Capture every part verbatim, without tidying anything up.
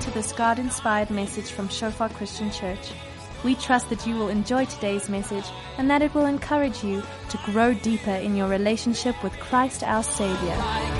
to this God-inspired message from Shofar Christian Church. We trust that you will enjoy today's message and that it will encourage you to grow deeper in your relationship with Christ our Savior.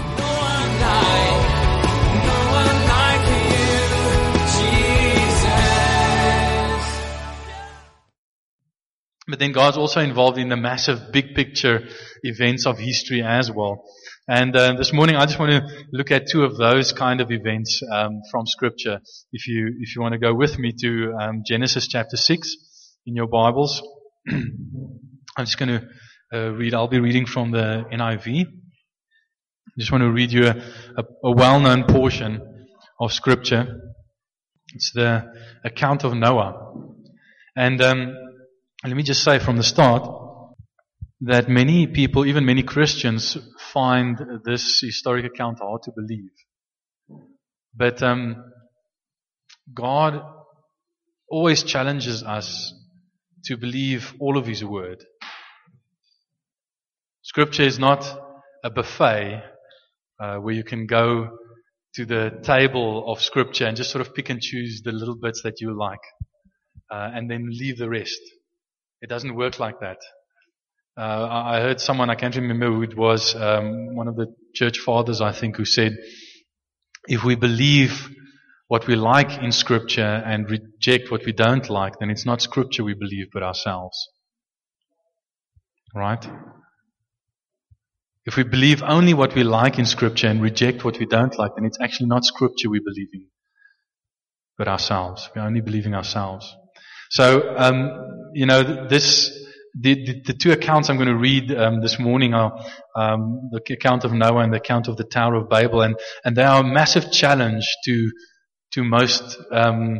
But then God's also involved in the massive big picture events of history as well. And uh, this morning I just want to look at two of those kind of events um, from Scripture. If you if you want to go with me to um, Genesis chapter six in your Bibles, I'm just going to uh, read. I'll be reading from the N I V. I just want to read you a, a, a well-known portion of Scripture. It's the account of Noah. And um, let me just say from the start that many people, even many Christians, find this historic account hard to believe. But um, God always challenges us to believe all of His Word. Scripture is not a buffet uh, where you can go to the table of Scripture and just sort of pick and choose the little bits that you like uh, and then leave the rest. It doesn't work like that. Uh, I heard someone, I can't remember who it was, um, one of the church fathers, I think, who said, if we believe what we like in Scripture and reject what we don't like, then it's not Scripture we believe, but ourselves. Right? If we believe only what we like in Scripture and reject what we don't like, then it's actually not Scripture we believe in, but ourselves. We're only believing ourselves. So, um, you know, this... The, the, the two accounts I'm going to read um, this morning are um, the account of Noah and the account of the Tower of Babel, and, and they are a massive challenge to to most um,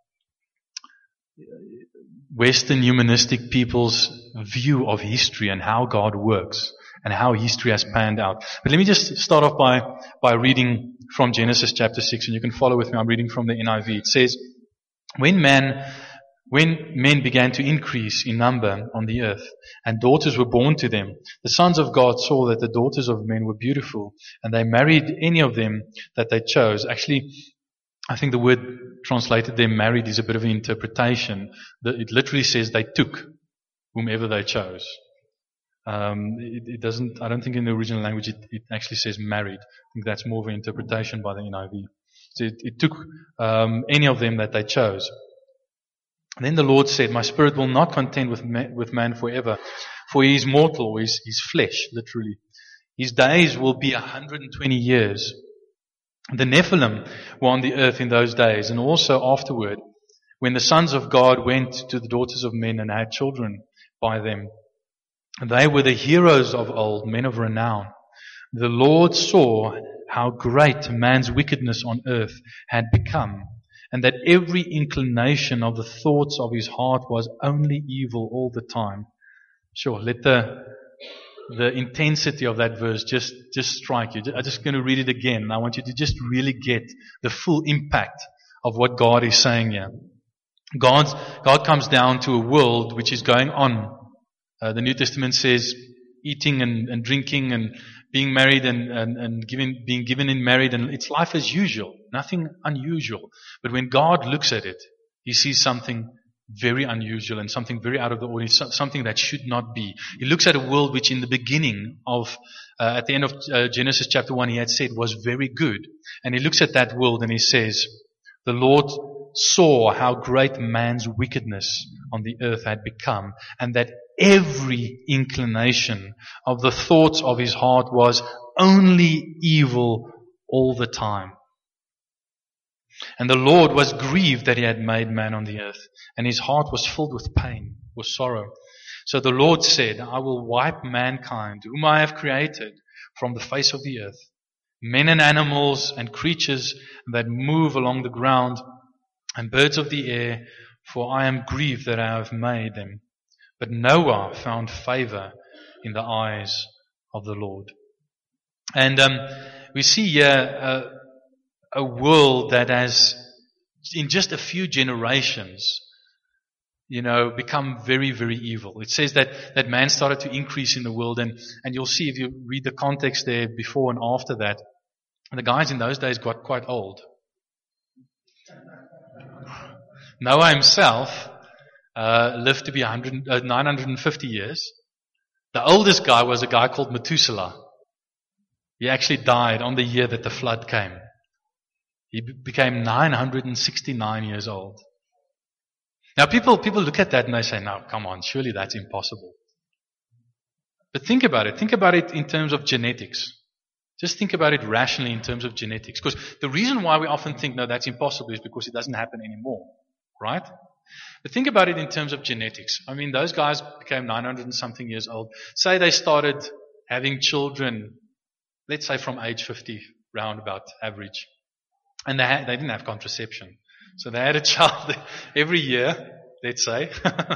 Western humanistic people's view of history and how God works and how history has panned out. But let me just start off by by reading from Genesis chapter six, and you can follow with me. I'm reading from the N I V. It says, "When man When men began to increase in number on the earth, and daughters were born to them, the sons of God saw that the daughters of men were beautiful, and they married any of them that they chose." Actually, I think the word translated there, married, is a bit of an interpretation. It literally says they took whomever they chose. Um, it, it doesn't. I don't think in the original language it, it actually says married. I think that's more of an interpretation by the N I V. So it, it took um, any of them that they chose. And then the Lord said, "My spirit will not contend with man, with man forever, for he is mortal, or his, his flesh, literally. His days will be one hundred twenty years. The Nephilim were on the earth in those days, and also afterward, when the sons of God went to the daughters of men and had children by them. They were the heroes of old, men of renown. The Lord saw how great man's wickedness on earth had become, and that every inclination of the thoughts of his heart was only evil all the time." Sure, let the the intensity of that verse just, just strike you. I'm just going to read it again. I want you to just really get the full impact of what God is saying here. God's, God comes down to a world which is going on. Uh, the New Testament says eating and, and drinking and being married and, and, and giving, being given in married, and it's life as usual. Nothing unusual. But when God looks at it, He sees something very unusual and something very out of the ordinary, something that should not be. He looks at a world which in the beginning of, uh, at the end of uh, Genesis chapter one, He had said was very good. And He looks at that world and He says, "The Lord saw how great man's wickedness on the earth had become, and that every inclination of the thoughts of his heart was only evil all the time. And the Lord was grieved that He had made man on the earth, and His heart was filled with pain, with sorrow. So the Lord said, I will wipe mankind, whom I have created, from the face of the earth, men and animals and creatures that move along the ground, and birds of the air, for I am grieved that I have made them. But Noah found favor in the eyes of the Lord." And um, we see here uh, a world that has, in just a few generations, you know, become very, very evil. It says that, that man started to increase in the world, and, and you'll see if you read the context there before and after that, the guys in those days got quite old. Noah himself uh, lived to be one hundred, uh, nine hundred fifty years. The oldest guy was a guy called Methuselah. He actually died on the year that the flood came. He be- became nine hundred sixty-nine years old. Now people, people look at that and they say, no, come on, surely that's impossible. But think about it. Think about it in terms of genetics. Just think about it rationally in terms of genetics. Because the reason why we often think, no, that's impossible is because it doesn't happen anymore. Right? But think about it in terms of genetics. I mean, those guys became nine hundred and something years old. Say they started having children, let's say from age fifty, round about average. And they, had, they didn't have contraception. So they had a child every year, let's say.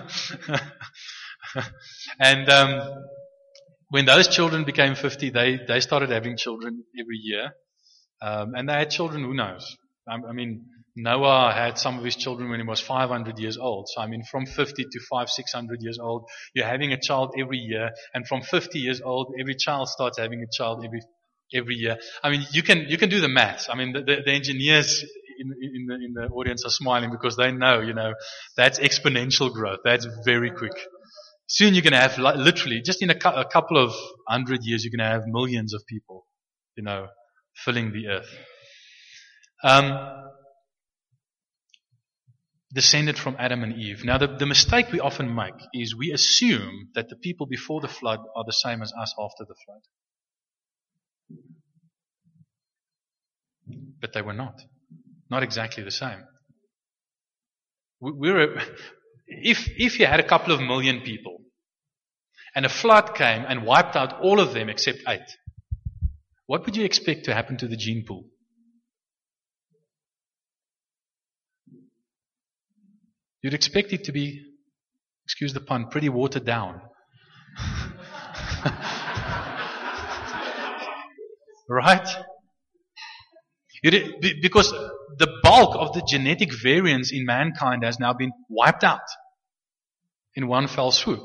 and um, when those children became fifty, they, they started having children every year. Um, and they had children, who knows? I, I mean, Noah had some of his children when he was five hundred years old. So I mean, from fifty to five, six hundred years old, you're having a child every year. And from fifty years old, every child starts having a child every every year. I mean, you can you can do the maths. I mean, the, the, the engineers in, in the in the audience are smiling because they know, you know, that's exponential growth. That's very quick. Soon you're going to have, literally, just in a, cu- a couple of hundred years, you're going to have millions of people, you know, filling the earth. Um, descended from Adam and Eve. Now, the, the mistake we often make is we assume that the people before the flood are the same as us after the flood. But they were not. Not exactly the same. We, we're a, if, if you had a couple of million people and a flood came and wiped out all of them except eight, what would you expect to happen to the gene pool? You'd expect it to be, excuse the pun, pretty watered down. Right? You'd, because the bulk of the genetic variance in mankind has now been wiped out in one fell swoop.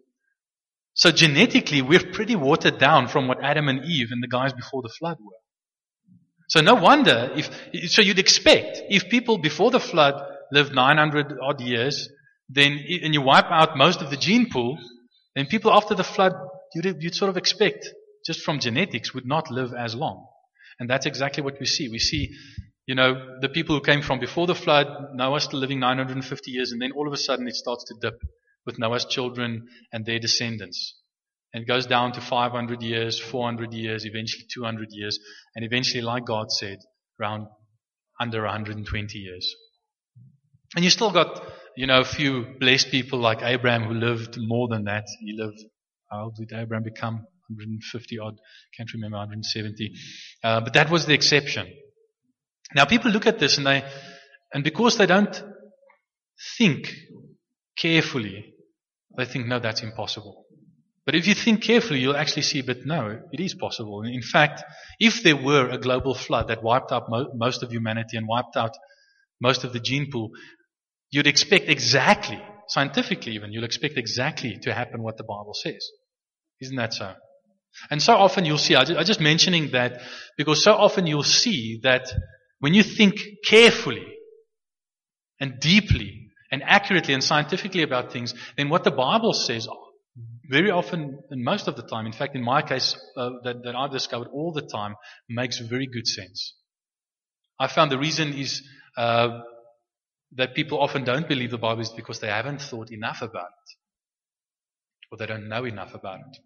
So genetically, we're pretty watered down from what Adam and Eve and the guys before the flood were. So no wonder if, so you'd expect if people before the flood lived nine hundred odd years, then, and you wipe out most of the gene pool, then people after the flood, you'd, you'd sort of expect, just from genetics, would not live as long. And that's exactly what we see. We see, you know, the people who came from before the flood, Noah's still living nine hundred fifty years, and then all of a sudden it starts to dip with Noah's children and their descendants. And it goes down to five hundred years, four hundred years, eventually two hundred years, and eventually, like God said, around under one hundred twenty years. And you still got, you know, a few blessed people like Abraham who lived more than that. He lived, how old did Abraham become? one hundred fifty odd, can't remember, one hundred seventy. Uh, but that was the exception. Now people look at this and they, and because they don't think carefully, they think, no, that's impossible. But if you think carefully, you'll actually see, but no, it is possible. In fact, if there were a global flood that wiped out mo- most of humanity and wiped out most of the gene pool, you'd expect exactly, scientifically even, you'll expect exactly to happen what the Bible says. Isn't that so? And so often you'll see, I'm just mentioning that because so often you'll see that when you think carefully and deeply and accurately and scientifically about things, then what the Bible says very often, and most of the time, in fact in my case uh, that, that I've discovered all the time, makes very good sense. I found the reason is uh, that people often don't believe the Bible is because they haven't thought enough about it. Or they don't know enough about it.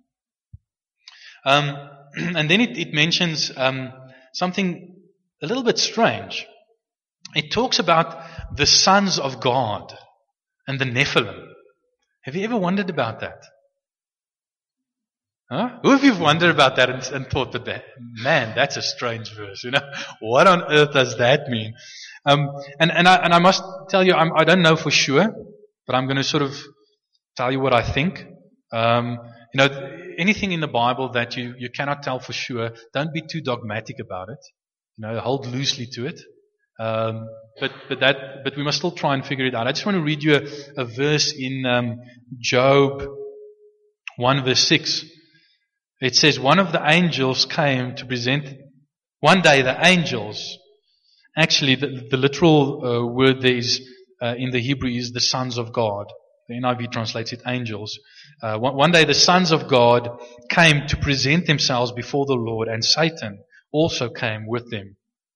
Um, and then it, it mentions um, something a little bit strange. It talks about the sons of God and the Nephilim. Have you ever wondered about that? Huh? Who of you have wondered about that and, and thought that, that, man, that's a strange verse, you know? What on earth does that mean? Um, and, and, I, and I must tell you, I'm, I don't know for sure, but I'm going to sort of tell you what I think. Um, you know, anything in the Bible that you, you cannot tell for sure, don't be too dogmatic about it. You know, hold loosely to it. Um, but, but that, but we must still try and figure it out. I just want to read you a, a verse in um, Job one verse six. It says, one of the angels came to present, one day the angels, actually the, the literal uh, word there is uh, in the Hebrew is the sons of God. The N I V translates it angels. Uh, one, one day the sons of God came to present themselves before the Lord, and Satan also came with them.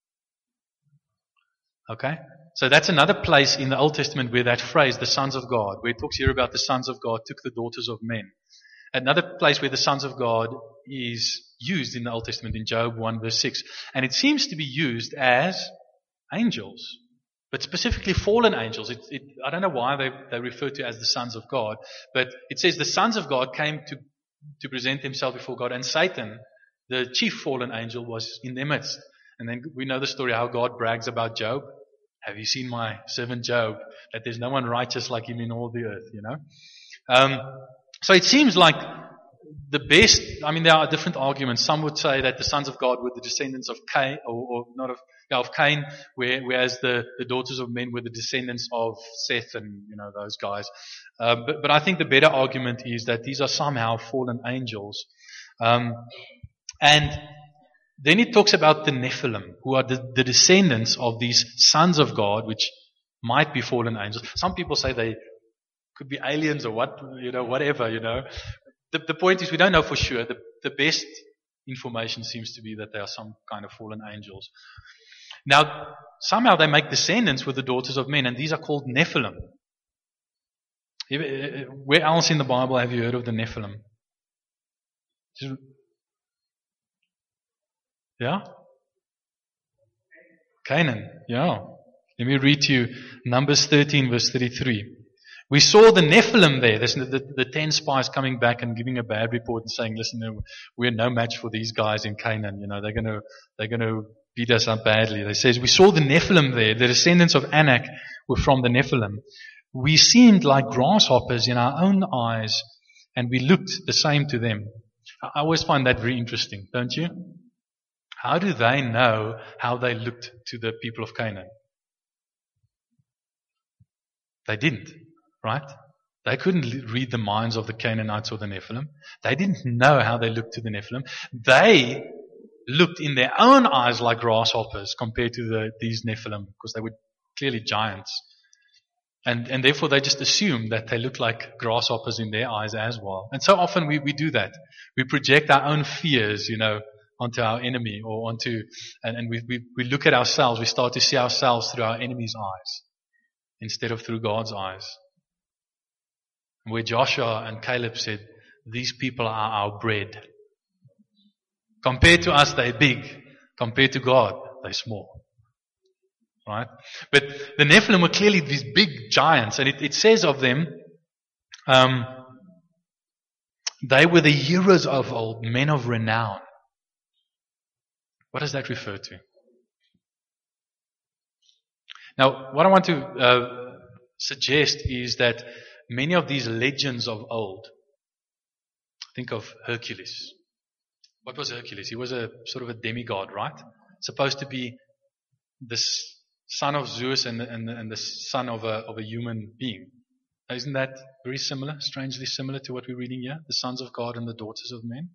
Okay? So that's another place in the Old Testament where that phrase, the sons of God, where it talks here about the sons of God took the daughters of men. Another place where the sons of God is used in the Old Testament in Job one verse six. And it seems to be used as angels, but specifically fallen angels. It, it, I don't know why they, they refer to as the sons of God, but it says the sons of God came to, to present themselves before God, and Satan, the chief fallen angel, was in their midst. And then we know the story how God brags about Job. Have you seen my servant Job? That there's no one righteous like him in all the earth, you know. Um, so it seems like the best, I mean, there are different arguments. Some would say that the sons of God were the descendants of Cain, or, or not of, yeah, of Cain, where, whereas the, the daughters of men were the descendants of Seth and, you know, those guys. Uh, but, but I think the better argument is that these are somehow fallen angels. Um, and then it talks about the Nephilim, who are the, the descendants of these sons of God, which might be fallen angels. Some people say they could be aliens or what, you know, whatever, you know. The, the point is we don't know for sure. The, the best information seems to be that they are some kind of fallen angels. Now, somehow they make descendants with the daughters of men, and these are called Nephilim. Where else in the Bible have you heard of the Nephilim? Yeah? Canaan, yeah. Let me read to you Numbers thirteen verse thirty-three. We saw the Nephilim there. There's the, the, the ten spies coming back and giving a bad report and saying, listen, we're no match for these guys in Canaan. You know, they're going to, they're going to beat us up badly. They says, we saw the Nephilim there. The descendants of Anak were from the Nephilim. We seemed like grasshoppers in our own eyes, and we looked the same to them. I always find that very interesting, don't you? How do they know how they looked to the people of Canaan? They didn't. Right? They couldn't read the minds of the Canaanites or the Nephilim. They didn't know how they looked to the Nephilim. They looked in their own eyes like grasshoppers compared to the, these Nephilim, because they were clearly giants. And, and therefore they just assumed that they looked like grasshoppers in their eyes as well. And so often we, we do that. We project our own fears, you know, onto our enemy or onto, and, and we, we, we look at ourselves. We start to see ourselves through our enemy's eyes instead of through God's eyes. Where Joshua and Caleb said, these people are our bread. Compared to us, they're big. Compared to God, they're small. Right? But the Nephilim were clearly these big giants, and it, it says of them, um, they were the heroes of old, men of renown. What does that refer to? Now, what I want to uh, suggest is that many of these legends of old, think of Hercules. What was Hercules? He was a sort of a demigod, right? Supposed to be the son of Zeus and the, and the, and the son of a, of a human being. Isn't that very similar, strangely similar to what we're reading here? The sons of God and the daughters of men.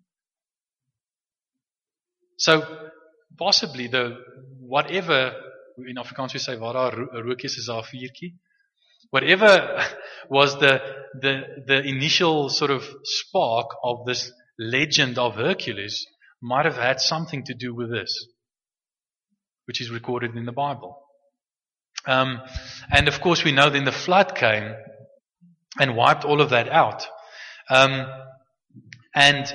So, possibly the, whatever, in Afrikaans we say, waar daar rook is, is daar vuurtjie. Whatever was the, the, the initial sort of spark of this legend of Hercules might have had something to do with this, which is recorded in the Bible. Um, and of course we know then the flood came and wiped all of that out. Um, and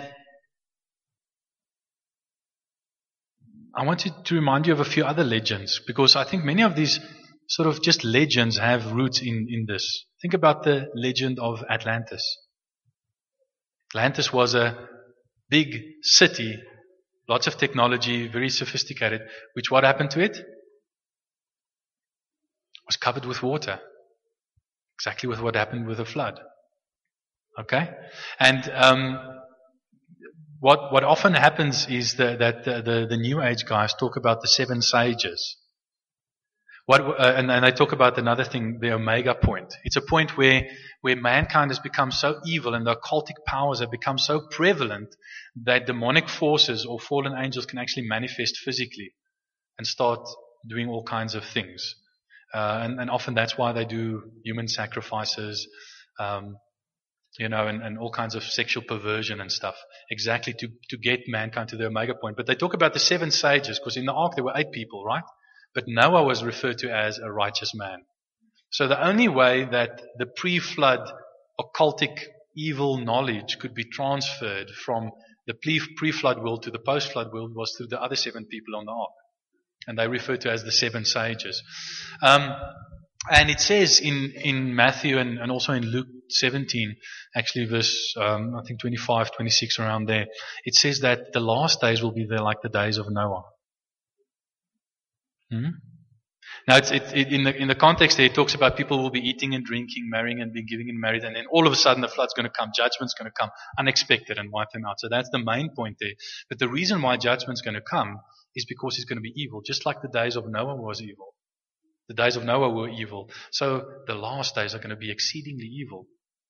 I wanted to remind you of a few other legends, because I think many of these sort of just legends have roots in, in this. Think about the legend of Atlantis. Atlantis was a big city, lots of technology, very sophisticated, which what happened to it? It was covered with water. Exactly with what happened with the flood. Okay? And um, what what often happens is the, that the, the, the New Age guys talk about the seven sages. What, uh, and, and they talk about another thing, the Omega point. It's a point where, where mankind has become so evil and the occultic powers have become so prevalent that demonic forces or fallen angels can actually manifest physically and start doing all kinds of things. Uh, and, and often that's why they do human sacrifices, um, you know, and, and all kinds of sexual perversion and stuff, exactly to, to get mankind to the omega point. But they talk about the seven sages, because in the ark there were eight people, right? But Noah was referred to as a righteous man. So the only way that the pre-flood occultic evil knowledge could be transferred from the pre-flood world to the post-flood world was through the other seven people on the ark. And they refer to as the seven sages. Um, and it says in, in Matthew and, and also in Luke seventeen, actually verse, um, I think twenty-five, twenty-six, around there, it says that the last days will be there like the days of Noah. Hmm? Now, it's, it, it, in the in the context there, it talks about people will be eating and drinking, marrying and being giving and married, and then all of a sudden the flood's going to come, judgment's going to come, unexpected, and wipe them out. So that's the main point there. But the reason why judgment's going to come is because it's going to be evil, just like the days of Noah was evil. The days of Noah were evil. So the last days are going to be exceedingly evil.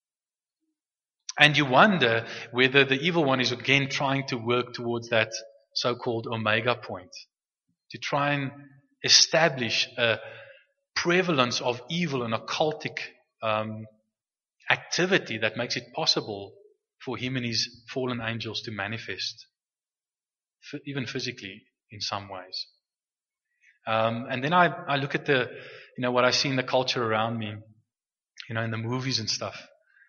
And you wonder whether the evil one is again trying to work towards that so-called omega point, to try and establish a prevalence of evil and occultic um, activity that makes it possible for him and his fallen angels to manifest, f- even physically in some ways. Um, and then I, I look at the, you know, what I see in the culture around me, you know, in the movies and stuff.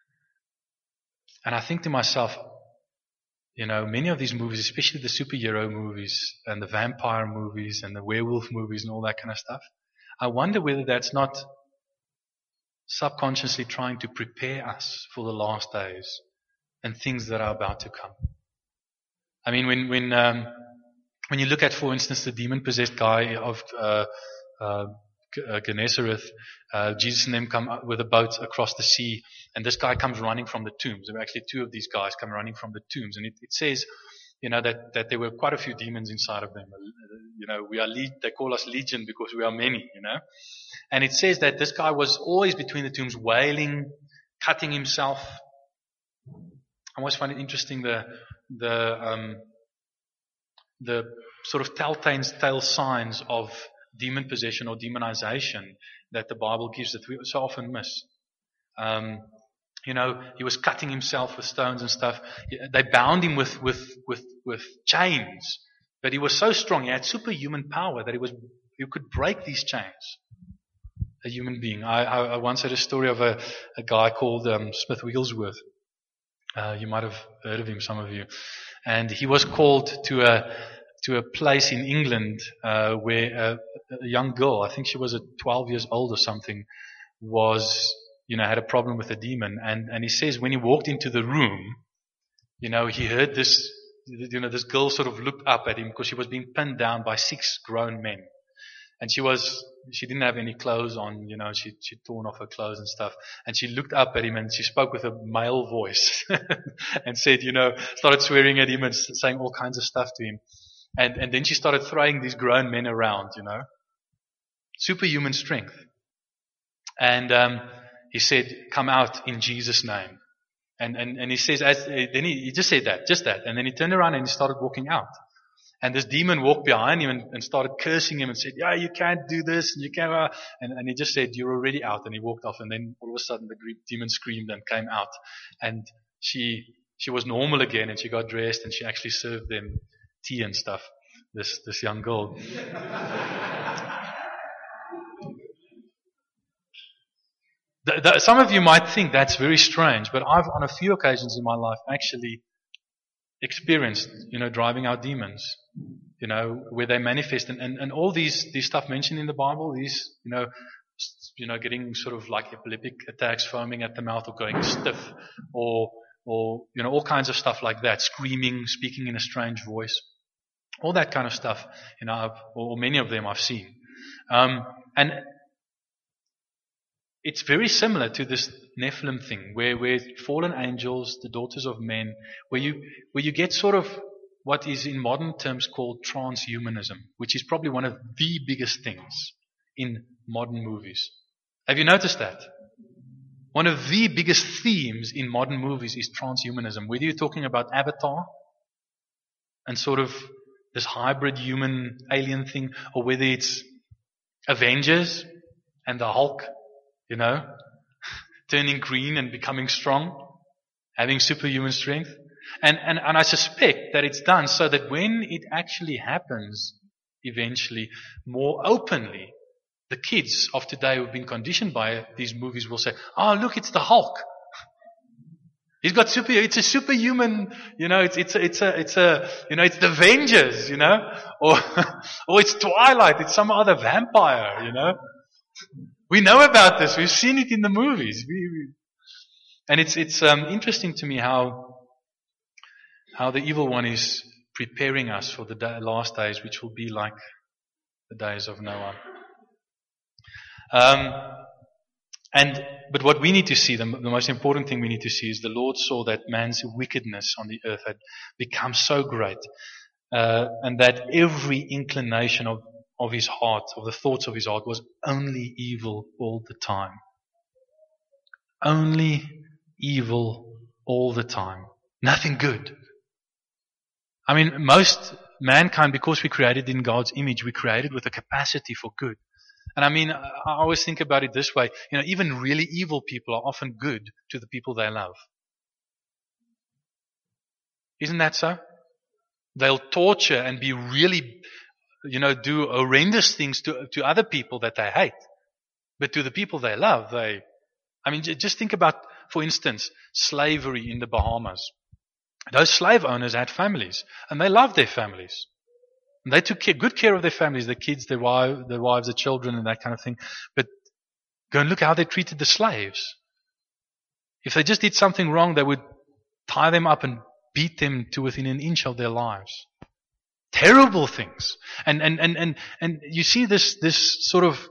And I think to myself, you know, many of these movies, especially the superhero movies and the vampire movies and the werewolf movies and all that kind of stuff, I wonder whether that's not subconsciously trying to prepare us for the last days and things that are about to come. I mean, when when um, when you look at, for instance, the demon-possessed guy of uh, uh, Gennesareth, uh, Jesus and them come with a boat across the sea, and this guy comes running from the tombs. There were actually two of these guys come running from the tombs, and it, it says, you know, that, that there were quite a few demons inside of them. You know, we are le- they call us legion because we are many, you know. And it says that this guy was always between the tombs, wailing, cutting himself. I always find it interesting the the um, the sort of telltale signs of demon possession or demonization that the Bible gives that we so often miss. Um, you know, he was cutting himself with stones and stuff. They bound him with, with, with, with chains, but he was so strong. He had superhuman power that he was, he could break these chains. A human being. I, I, I once heard a story of a, a guy called um, Smith Wigglesworth. Uh, you might have heard of him, some of you. And he was called to a to a place in England uh, where a, a young girl, I think she was a twelve years old or something, was, you know, had a problem with a demon. And, and he says when he walked into the room, you know, he heard this, you know, this girl sort of looked up at him because she was being pinned down by six grown men. And she was, she didn't have any clothes on, you know, she, she'd torn off her clothes and stuff. And she looked up at him and she spoke with a male voice and said, you know, started swearing at him and saying all kinds of stuff to him. And, and then she started throwing these grown men around, you know. Superhuman strength. And, um, he said, come out in Jesus' name. And, and, and he says, as, then he, he just said that, just that. And then he turned around and he started walking out. And this demon walked behind him and, and started cursing him and said, yeah, you can't do this and you can't. Uh, and, and he just said, you're already out. And he walked off. And then all of a sudden the demon screamed and came out. And she, she was normal again and she got dressed and she actually served them tea and stuff. This, this young girl. the, the, some of you might think that's very strange, but I've on a few occasions in my life actually experienced, you know, driving out demons, you know, where they manifest and, and, and all these, these stuff mentioned in the Bible, these, you know, you know, getting sort of like epileptic attacks, foaming at the mouth or going stiff or, or, you know, all kinds of stuff like that, screaming, speaking in a strange voice, all that kind of stuff, you know, I've, or many of them I've seen. Um, and it's very similar to this Nephilim thing, where, where fallen angels, the daughters of men, where you, where you get sort of what is in modern terms called transhumanism, which is probably one of the biggest things in modern movies. Have you noticed that? One of the biggest themes in modern movies is transhumanism. Whether you're talking about Avatar and sort of this hybrid human alien thing, or whether it's Avengers and the Hulk, you know, turning green and becoming strong, having superhuman strength. And, and, and I suspect that it's done so that when it actually happens, eventually, more openly, the kids of today who've been conditioned by these movies will say, oh, look, it's the Hulk. He's got super, it's a superhuman, you know, it's, it's a, it's a, it's a, you know, it's the Avengers, you know, or, or it's Twilight, it's some other vampire, you know. We know about this, we've seen it in the movies. We, we, and it's, it's, um, interesting to me how, how the evil one is preparing us for the day, last days, which will be like the days of Noah. Um, and, but what we need to see, the, the most important thing we need to see is the Lord saw that man's wickedness on the earth had become so great, uh, and that every inclination of, of his heart, of the thoughts of his heart, was only evil all the time. Only evil all the time. Nothing good. I mean, most mankind, because we created in God's image, we created with a capacity for good. And I mean, I always think about it this way. You know, even really evil people are often good to the people they love. Isn't that so? They'll torture and be really, you know, do horrendous things to, to other people that they hate. But to the people they love, they, I mean, just think about, for instance, slavery in the Bahamas. Those slave owners had families, and they loved their families. And they took care, good care of their families, their kids, their, wife, their wives, their children, and that kind of thing. But go and look how they treated the slaves. If they just did something wrong, they would tie them up and beat them to within an inch of their lives. Terrible things. And and and and, and you see this this sort of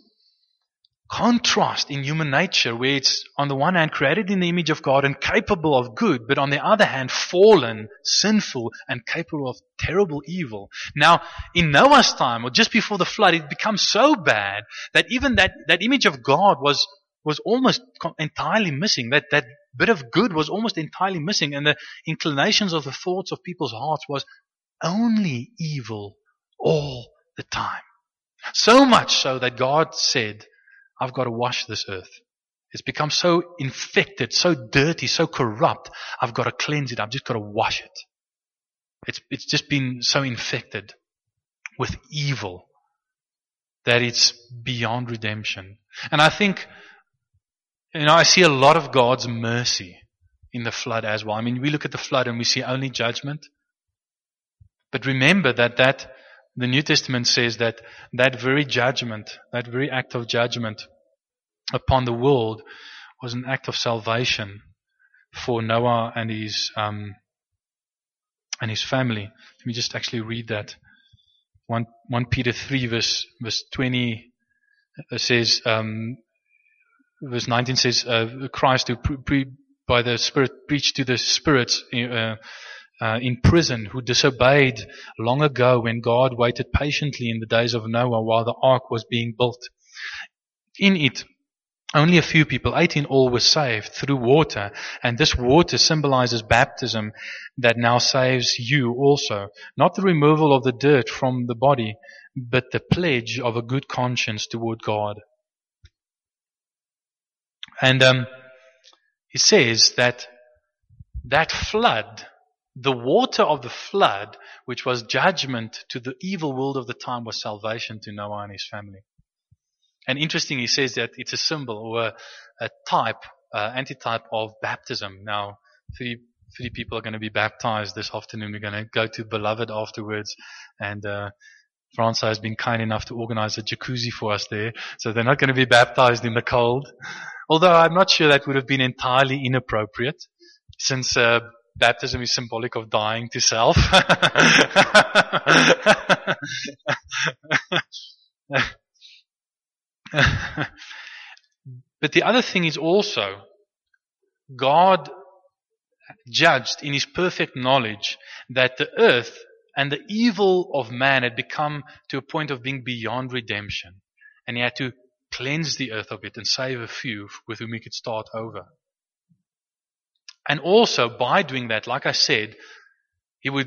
contrast in human nature, where it's on the one hand created in the image of God and capable of good, but on the other hand fallen, sinful, and capable of terrible evil. Now, in Noah's time, or just before the flood, it becomes so bad that even that, that image of God was was almost entirely missing. That that bit of good was almost entirely missing, and the inclinations of the thoughts of people's hearts was only evil all the time. So much so that God said, I've got to wash this earth. It's become so infected, so dirty, so corrupt. I've got to cleanse it. I've just got to wash it. It's, it's just been so infected with evil that it's beyond redemption. And I think, you know, I see a lot of God's mercy in the flood as well. I mean, we look at the flood and we see only judgment. But remember that that the New Testament says that that very judgment, that very act of judgment upon the world was an act of salvation for Noah and his um, and his family. Let me just actually read that. One, First Peter three verse verse twenty says, um, verse nineteen says, uh, Christ who pre- pre- by the Spirit preached to the spirits Uh, Uh, in prison, who disobeyed long ago when God waited patiently in the days of Noah while the ark was being built. In it, only a few people, eight in all, were saved through water, and this water symbolizes baptism that now saves you also. Not the removal of the dirt from the body, but the pledge of a good conscience toward God. And um, he says that that flood, the water of the flood, which was judgment to the evil world of the time, was salvation to Noah and his family. And interesting, he says that it's a symbol or a, a type, uh, antitype of baptism. Now, three three people are going to be baptized this afternoon. We're going to go to Beloved afterwards, and uh, Franca has been kind enough to organize a jacuzzi for us there, so they're not going to be baptized in the cold. Although I'm not sure that would have been entirely inappropriate, since uh, baptism is symbolic of dying to self. But the other thing is also, God judged in His perfect knowledge that the earth and the evil of man had become to a point of being beyond redemption. And He had to cleanse the earth of it and save a few with whom He could start over. And also, by doing that, like I said, He would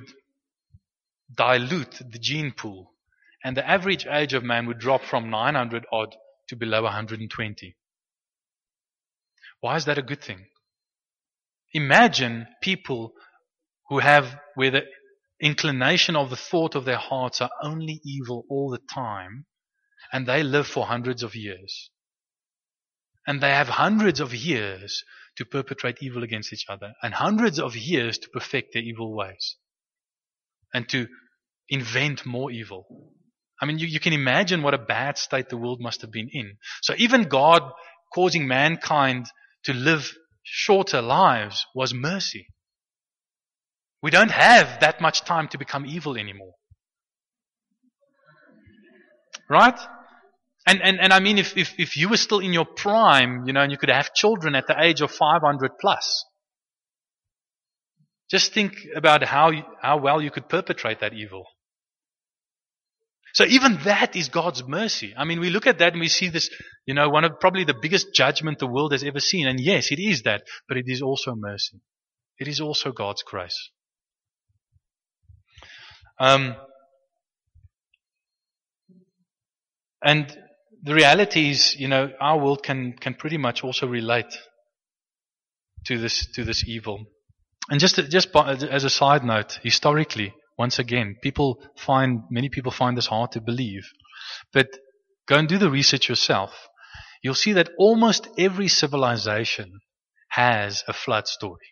dilute the gene pool. And the average age of man would drop from nine hundred odd to below one hundred twenty. Why is that a good thing? Imagine people who have, where the inclination of the thought of their hearts are only evil all the time, and they live for hundreds of years. And they have hundreds of years to perpetrate evil against each other, and hundreds of years to perfect their evil ways, and to invent more evil. I mean, you, you can imagine what a bad state the world must have been in. So even God causing mankind to live shorter lives was mercy. We don't have that much time to become evil anymore. Right? And, and, and I mean, if, if, if you were still in your prime, you know, and you could have children at the age of five hundred plus, just think about how, you, how well you could perpetrate that evil. So even that is God's mercy. I mean, we look at that and we see this, you know, one of probably the biggest judgment the world has ever seen. And yes, it is that, but it is also mercy. It is also God's grace. Um, and the reality is, you know, our world can, can pretty much also relate to this, to this evil. And just, just as a side note, historically, once again, people find, many people find this hard to believe. But go and do the research yourself. You'll see that almost every civilization has a flood story.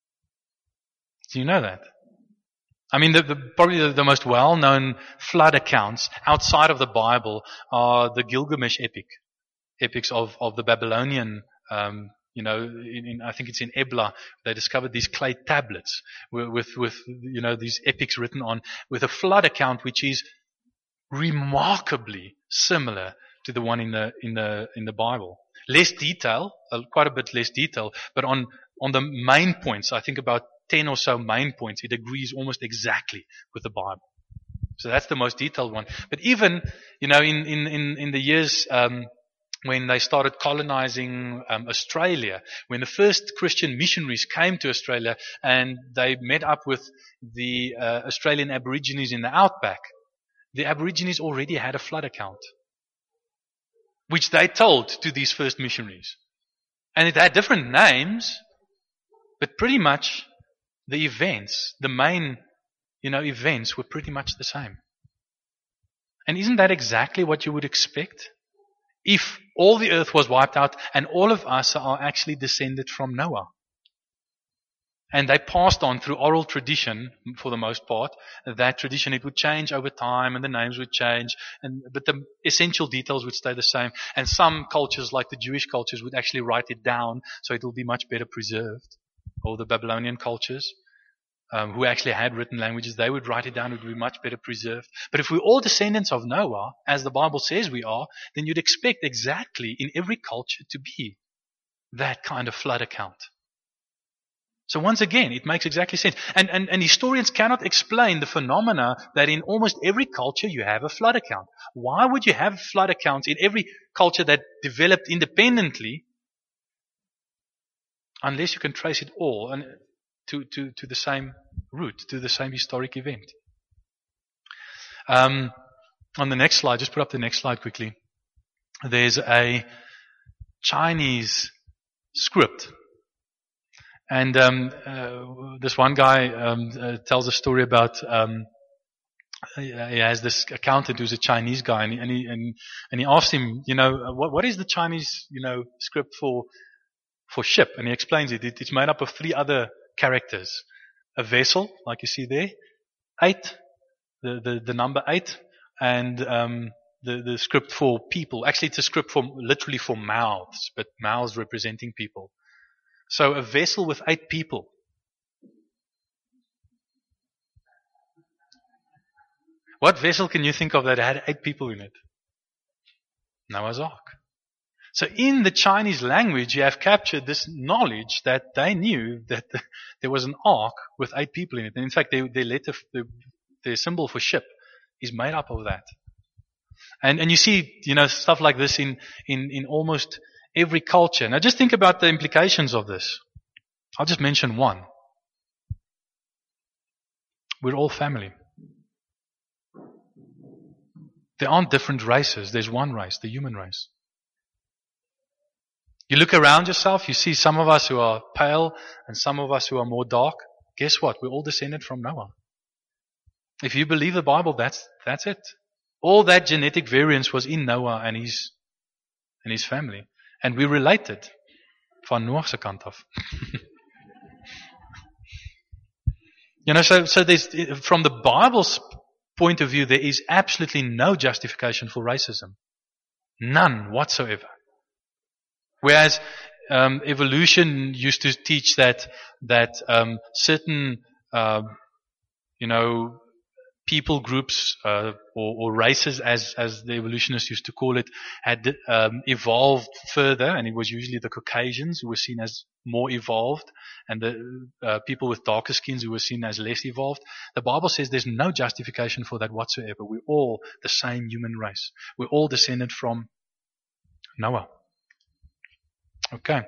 Do you know that? I mean, the, the, probably the, the most well-known flood accounts outside of the Bible are the Gilgamesh epic, epics of, of the Babylonian um You know, in, in, I think it's in Ebla, they discovered these clay tablets with, with, with, you know, these epics written on, with a flood account which is remarkably similar to the one in the, in the, in the Bible. Less detail, uh, quite a bit less detail, but on, on the main points, I think about ten or so main points, it agrees almost exactly with the Bible. So that's the most detailed one. But even, you know, in, in, in, in the years, um, when they started colonizing um, Australia, when the first Christian missionaries came to Australia and they met up with the uh, Australian Aborigines in the outback, the Aborigines already had a flood account, which they told to these first missionaries. And it had different names, but pretty much the events, the main, you know, events were pretty much the same. And isn't that exactly what you would expect? If all the earth was wiped out and all of us are actually descended from Noah. And they passed on through oral tradition, for the most part. That tradition, it would change over time and the names would change, and but the essential details would stay the same. And some cultures, like the Jewish cultures, would actually write it down so it will be much better preserved. Or the Babylonian cultures, um, who actually had written languages, they would write it down, it would be much better preserved. But if we're all descendants of Noah, as the Bible says we are, then you'd expect exactly in every culture to be that kind of flood account. So once again, it makes exactly sense. And, and, and historians cannot explain the phenomena that in almost every culture you have a flood account. Why would you have flood accounts in every culture that developed independently unless you can trace it all and to, to, to the same root, to the same historic event? Um, on the next slide, just put up the next slide quickly. There's a Chinese script. And um, uh, this one guy um, uh, tells a story about um, he has this accountant who's a Chinese guy, and he, and he, and, and he asked him, you know, what, what is the Chinese, you know, script for for ship? And he explains it. it. It's made up of three other characters: a vessel, like you see there, eight, the the, the number eight, and um, the the script for people. Actually, it's a script for literally for mouths, but mouths representing people. So a vessel with eight people. What vessel can you think of that had eight people in it? Noah's Ark. So in the Chinese language, you have captured this knowledge that they knew that the, there was an ark with eight people in it. And in fact, they, their letter, the, their symbol for ship is made up of that. And and you see, you know, stuff like this in, in, in almost every culture. Now just think about the implications of this. I'll just mention one. We're all family. There aren't different races. There's one race, the human race. You look around yourself, you see some of us who are pale and some of us who are more dark. Guess what? We're all descended from Noah. If you believe the Bible, that's that's it. All that genetic variance was in Noah and his and his family. And we related van Noah se kant af. You know, so so there's, from the Bible's point of view, there is absolutely no justification for racism. None whatsoever. Whereas um, evolution used to teach that that um, certain, uh, you know, people groups uh, or, or races, as as the evolutionists used to call it, had um, evolved further, and it was usually the Caucasians who were seen as more evolved, and the uh, people with darker skins who were seen as less evolved. The Bible says there's no justification for that whatsoever. We're all the same human race. We're all descended from Noah. Okay.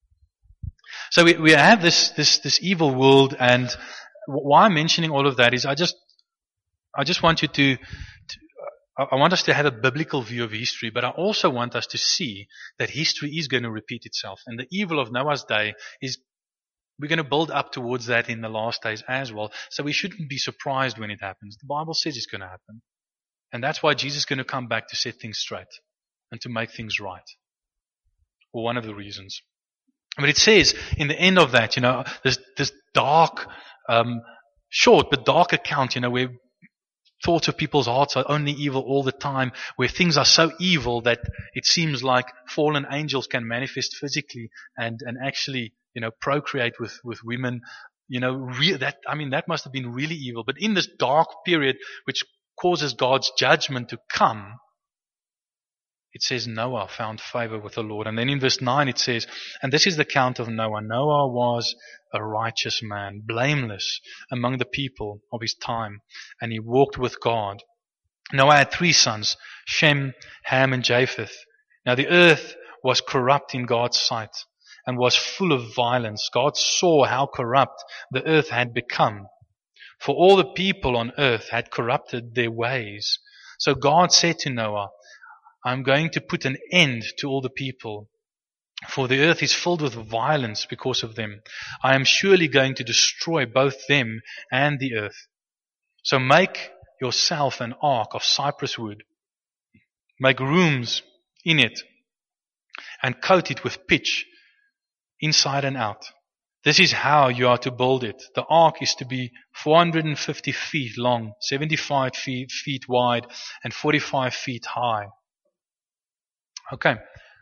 So we we have this this this evil world, and why I'm mentioning all of that is I just I just want you to, to I want us to have a biblical view of history, but I also want us to see that history is going to repeat itself, and the evil of Noah's day is we're going to build up towards that in the last days as well. So we shouldn't be surprised when it happens. The Bible says it's going to happen, and that's why Jesus is going to come back to set things straight and to make things right. Or one of the reasons. But it says in the end of that, you know, this this dark, um, short but dark account, you know, where thoughts of people's hearts are only evil all the time, where things are so evil that it seems like fallen angels can manifest physically and, and actually, you know, procreate with, with women. You know, re- that I mean, that must have been really evil. But in this dark period, which causes God's judgment to come, it says Noah found favor with the Lord. And then in verse nine it says, and this is the count of Noah. Noah was a righteous man, blameless among the people of his time, and he walked with God. Noah had three sons, Shem, Ham, and Japheth. Now the earth was corrupt in God's sight and was full of violence. God saw how corrupt the earth had become, for all the people on earth had corrupted their ways. So God said to Noah, I'm going to put an end to all the people, for the earth is filled with violence because of them. I am surely going to destroy both them and the earth. So make yourself an ark of cypress wood. Make rooms in it and coat it with pitch inside and out. This is how you are to build it. The ark is to be four hundred fifty feet long, seventy-five feet, feet wide, and forty-five feet high. Okay,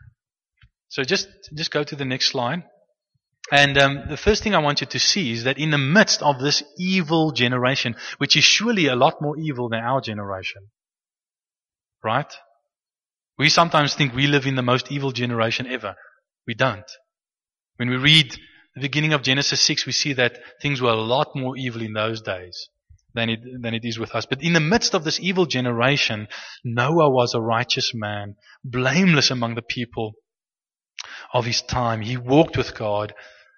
so just just go to the next slide. And um, the first thing I want you to see is that in the midst of this evil generation, which is surely a lot more evil than our generation, right? We sometimes think we live in the most evil generation ever. We don't. When we read the beginning of Genesis six, we see that things were a lot more evil in those days than it, than it is with us. But in the midst of this evil generation, Noah was a righteous man, blameless among the people of his time. He walked with God.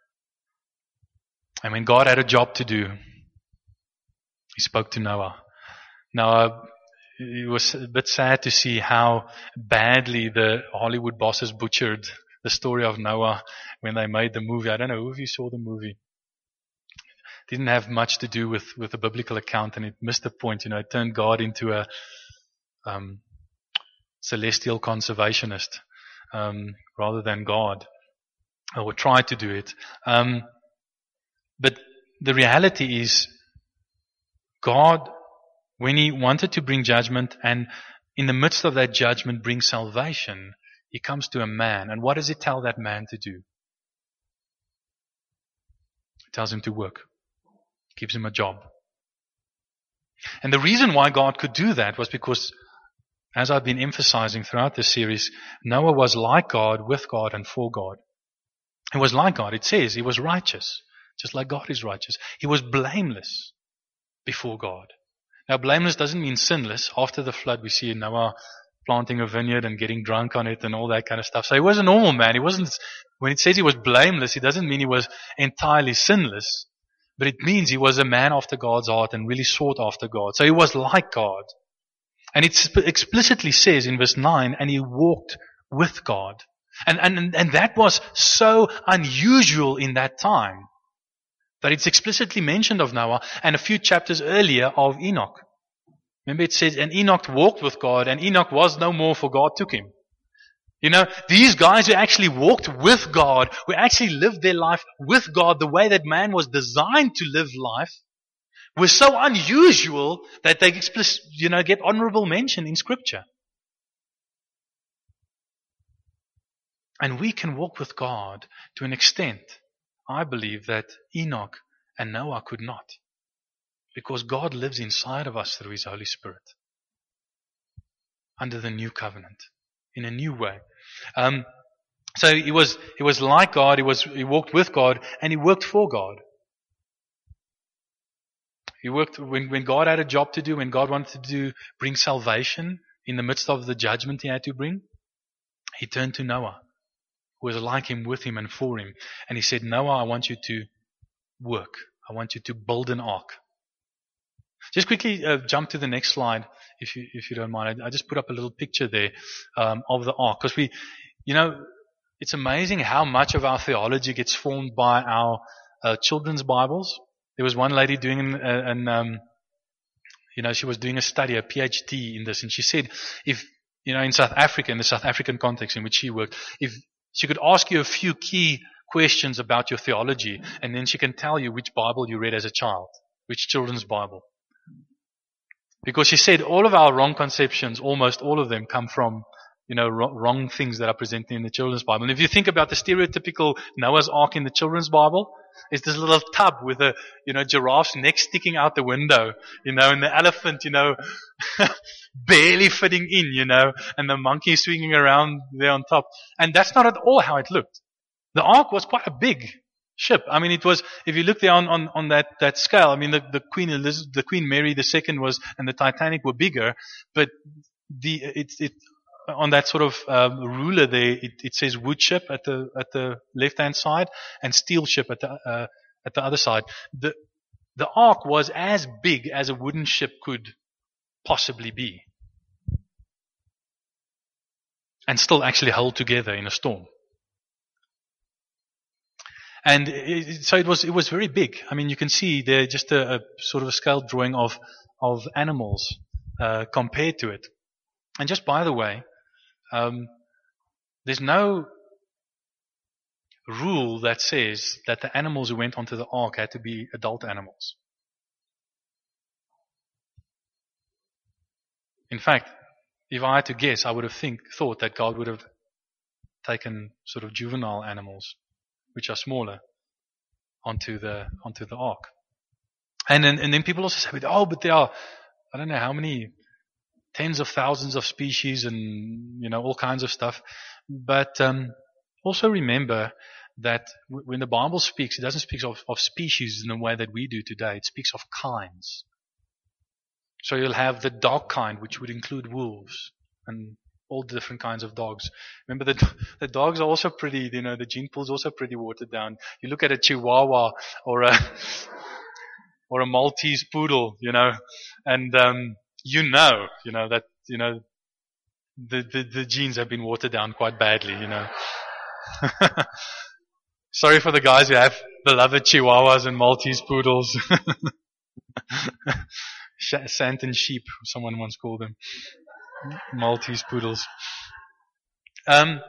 And when God had a job to do, he spoke to Noah. Now, it was a bit sad to see how badly the Hollywood bosses butchered the story of Noah when they made the movie. I don't know if you saw the movie. Didn't have much to do with, with the biblical account, and it missed the point. You know, it turned God into a um, celestial conservationist um, rather than God, or tried to do it. Um, but the reality is, God, when He wanted to bring judgment, and in the midst of that judgment bring salvation, He comes to a man, and what does He tell that man to do? He tells him to work. Gives him a job. And the reason why God could do that was because, as I've been emphasizing throughout this series, Noah was like God, with God, and for God. He was like God. It says he was righteous, just like God is righteous. He was blameless before God. Now, blameless doesn't mean sinless. After the flood, we see Noah planting a vineyard and getting drunk on it and all that kind of stuff. So he was a normal man. He wasn't, when it says he was blameless, it doesn't mean he was entirely sinless. But it means he was a man after God's heart and really sought after God. So he was like God. And it explicitly says in verse nine, and he walked with God. And, and, and that was so unusual in that time that it's explicitly mentioned of Noah and a few chapters earlier of Enoch. Remember it says, and Enoch walked with God, and Enoch was no more, for God took him. You know, these guys who actually walked with God, who actually lived their life with God the way that man was designed to live life, were so unusual that they explicit, you know, get honorable mention in Scripture. And we can walk with God to an extent, I believe, that Enoch and Noah could not. Because God lives inside of us through His Holy Spirit. Under the new covenant. In a new way. Um, so he was, he was like God, he was, he walked with God, and he worked for God. He worked, when, when God had a job to do, when God wanted to do, bring salvation in the midst of the judgment He had to bring, He turned to Noah, who was like him, with him, and for him. And He said, Noah, I want you to work. I want you to build an ark. Just quickly uh, jump to the next slide, if you if you don't mind. I, I just put up a little picture there um, of the ark, because we, you know, it's amazing how much of our theology gets formed by our uh, children's Bibles. There was one lady doing an, an um, you know, she was doing a study, a PhD in this, and she said, if you know, in South Africa, in the South African context in which she worked, if she could ask you a few key questions about your theology, and then she can tell you which Bible you read as a child, which children's Bible. Because she said all of our wrong conceptions, almost all of them, come from, you know, wrong, wrong things that are presented in the children's Bible. And if you think about the stereotypical Noah's Ark in the children's Bible, it's this little tub with a, you know, giraffe's neck sticking out the window, you know, and the elephant, you know, barely fitting in, you know, and the monkey swinging around there on top. And that's not at all how it looked. The Ark was quite a big ship. I mean, it was, if you look there on, on, on that, that scale, I mean, the, the Queen Elizabeth, the Queen Mary the Second was, and the Titanic were bigger, but the, it, it, on that sort of, um, ruler there, it, it says wood ship at the, at the left-hand side and steel ship at the, uh, at the other side. The, the Ark was as big as a wooden ship could possibly be. And still actually hold together in a storm. And it, so it was, it was very big. I mean, you can see there just a, a sort of a scale drawing of, of animals, uh, compared to it. And just by the way, um, there's no rule that says that the animals who went onto the ark had to be adult animals. In fact, if I had to guess, I would have think, thought that God would have taken sort of juvenile animals, which are smaller, onto the onto the ark. And then and then people also say, oh, but there are, I don't know how many, tens of thousands of species and, you know, all kinds of stuff. But um, also remember that w- when the Bible speaks, it doesn't speak of, of species in the way that we do today. It speaks of kinds. So you'll have the dog kind, which would include wolves and all different kinds of dogs. Remember that the dogs are also pretty, you know, the gene pool's also pretty watered down. You look at a Chihuahua or a or a Maltese poodle, you know, and um, you know, you know that, you know, the, the the genes have been watered down quite badly, you know. Sorry for the guys who have beloved Chihuahuas and Maltese poodles. Santon sheep, someone once called them. Maltese poodles. Um,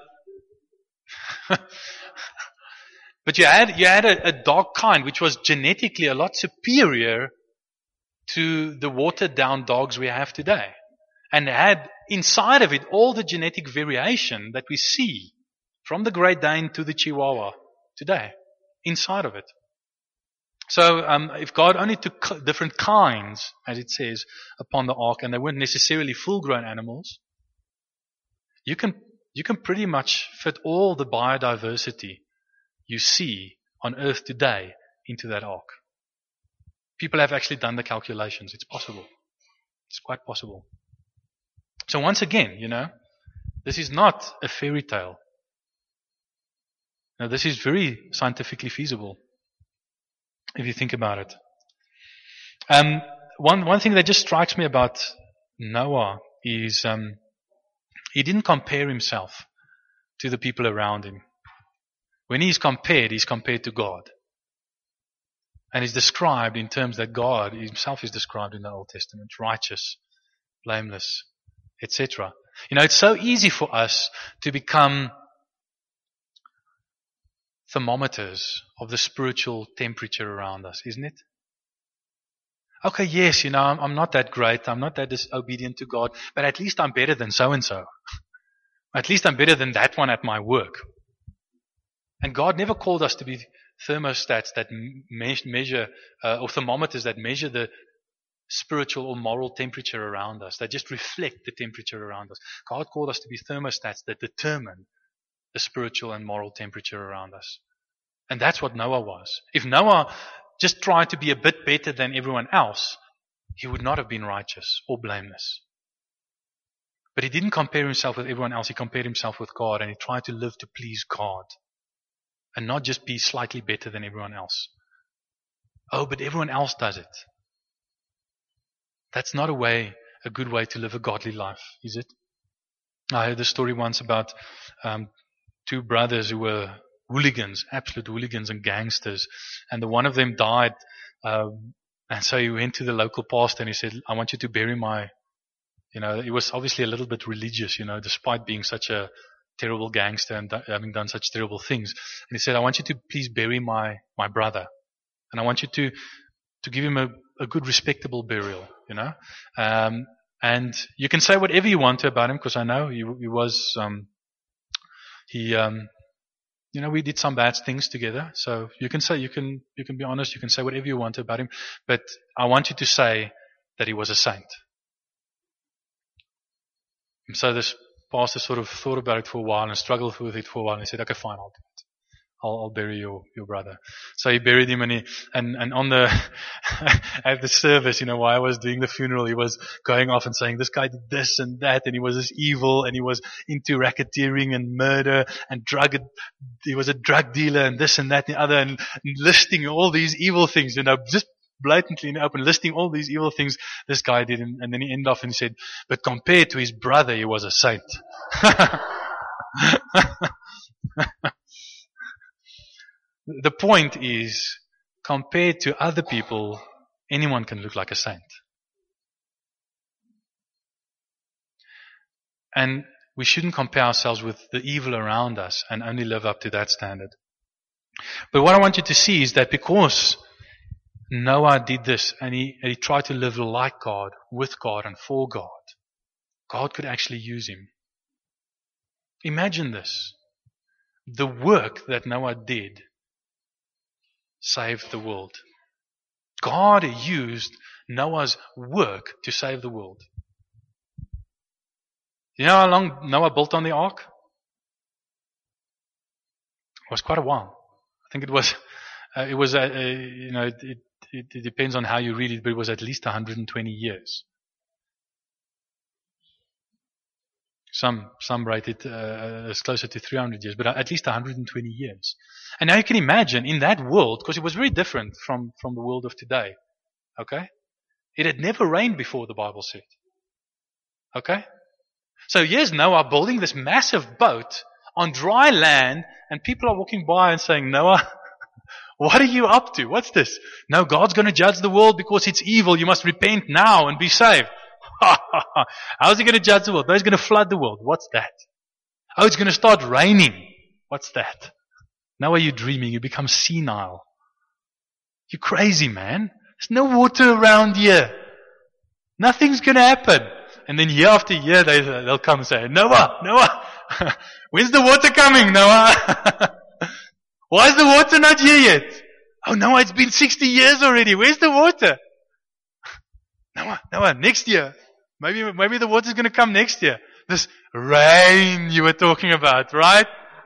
but you had you had a, a dog kind which was genetically a lot superior to the watered down dogs we have today, and had inside of it all the genetic variation that we see from the Great Dane to the Chihuahua today, inside of it. So um, if God only took different kinds, as it says, upon the ark, and they weren't necessarily full-grown animals, you can you can pretty much fit all the biodiversity you see on earth today into that ark. People have actually done the calculations. It's possible. It's quite possible. So once again, you know, this is not a fairy tale. Now, this is very scientifically feasible, if you think about it. Um, one one thing that just strikes me about Noah is um, he didn't compare himself to the people around him. When he's compared, he's compared to God. And he's described in terms that God himself is described in the Old Testament. Righteous, blameless, et cetera. You know, it's so easy for us to become thermometers of the spiritual temperature around us, isn't it? Okay, yes, you know, I'm, I'm not that great. I'm not that disobedient to God. But at least I'm better than so-and-so. At least I'm better than that one at my work. And God never called us to be thermostats that me- measure, uh, or thermometers that measure the spiritual or moral temperature around us, that just reflect the temperature around us. God called us to be thermostats that determine the spiritual and moral temperature around us. And that's what Noah was. If Noah just tried to be a bit better than everyone else, he would not have been righteous or blameless. But he didn't compare himself with everyone else. He compared himself with God, and he tried to live to please God and not just be slightly better than everyone else. Oh, but everyone else does it. That's not a way, a good way to live a godly life, is it? I heard a story once about um, two brothers who were hooligans, absolute hooligans and gangsters, and the one of them died, um, and so he went to the local pastor and he said, I want you to bury my, you know, he was obviously a little bit religious, you know, despite being such a terrible gangster and th- having done such terrible things. And he said, I want you to please bury my, my brother, and I want you to, to give him a, a good, respectable burial, you know. Um, and you can say whatever you want to about him, because I know he, he was, um, he, um, you know, we did some bad things together. So you can say, you can, you can be honest, you can say whatever you want to about him, but I want you to say that he was a saint. And so this pastor sort of thought about it for a while and struggled with it for a while, and he said, okay, fine, I'll do it. I'll, I'll bury your, your brother. So he buried him, and he, and, and on the, at the service, you know, while I was doing the funeral, he was going off and saying, this guy did this and that, and he was this evil, and he was into racketeering and murder and drug, he was a drug dealer and this and that and the other, and listing all these evil things, you know, just blatantly in the open, listing all these evil things this guy did, and, and then he ended off and he said, but compared to his brother, he was a saint. The point is, compared to other people, anyone can look like a saint. And we shouldn't compare ourselves with the evil around us and only live up to that standard. But what I want you to see is that because Noah did this and he, and he tried to live like God, with God and for God, God could actually use him. Imagine this. The work that Noah did saved the world. God used Noah's work to save the world. You know how long Noah built on the ark? It was quite a while. I think it was, uh, it was, uh, uh, you know, it, it, it depends on how you read it, but it was at least one hundred twenty years. Some some rate it uh, as closer to three hundred years, but at least one hundred twenty years. And now you can imagine in that world, because it was very different from, from the world of today. Okay? It had never rained before, the Bible said. Okay? So here's Noah building this massive boat on dry land, and people are walking by and saying, Noah, what are you up to? What's this? No, God's going to judge the world because it's evil. You must repent now and be saved. How's he going to judge the world? No, he's going to flood the world. What's that? Oh, it's going to start raining. What's that? Now are you dreaming? You become senile. You're crazy, man. There's no water around here. Nothing's going to happen. And then year after year, they, they'll come and say, Noah, Noah, when's the water coming, Noah? Why is the water not here yet? Oh, Noah, it's been sixty years already. Where's the water? Noah, Noah, next year. Maybe, maybe the water's going to come next year. This rain you were talking about, right?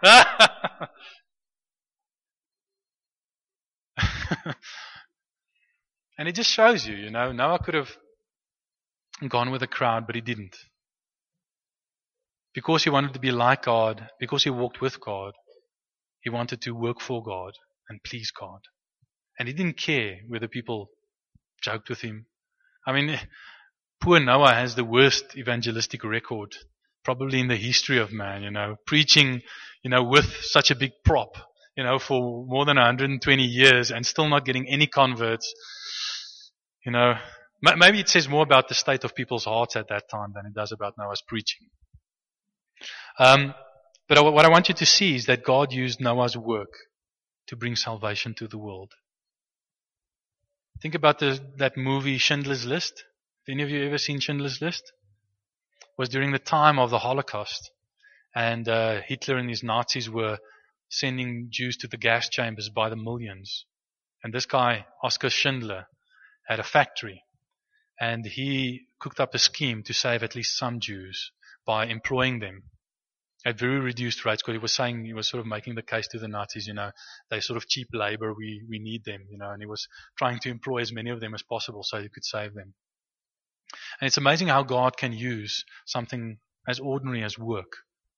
And it just shows you, you know, Noah could have gone with the crowd, but he didn't. Because he wanted to be like God, because he walked with God, he wanted to work for God and please God. And he didn't care whether people joked with him. I mean, poor Noah has the worst evangelistic record probably in the history of man, you know, preaching, you know, with such a big prop, you know, for more than one hundred twenty years and still not getting any converts. You know, maybe it says more about the state of people's hearts at that time than it does about Noah's preaching. Um, but what I want you to see is that God used Noah's work to bring salvation to the world. Think about the, that movie Schindler's List. Have any of you ever seen Schindler's List? It was during the time of the Holocaust. And uh, Hitler and his Nazis were sending Jews to the gas chambers by the millions. And this guy, Oskar Schindler, had a factory. And he cooked up a scheme to save at least some Jews by employing them at very reduced rates, because he was saying, he was sort of making the case to the Nazis, you know, they sort of cheap labor, we, we need them, you know, and he was trying to employ as many of them as possible so he could save them. And it's amazing how God can use something as ordinary as work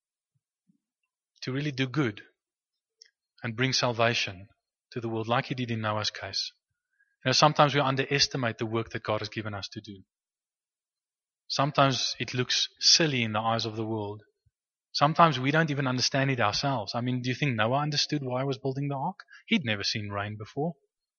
to really do good and bring salvation to the world, like he did in Noah's case. You know, sometimes we underestimate the work that God has given us to do. Sometimes it looks silly in the eyes of the world. Sometimes we don't even understand it ourselves. I mean, do you think Noah understood why he was building the ark? He'd never seen rain before.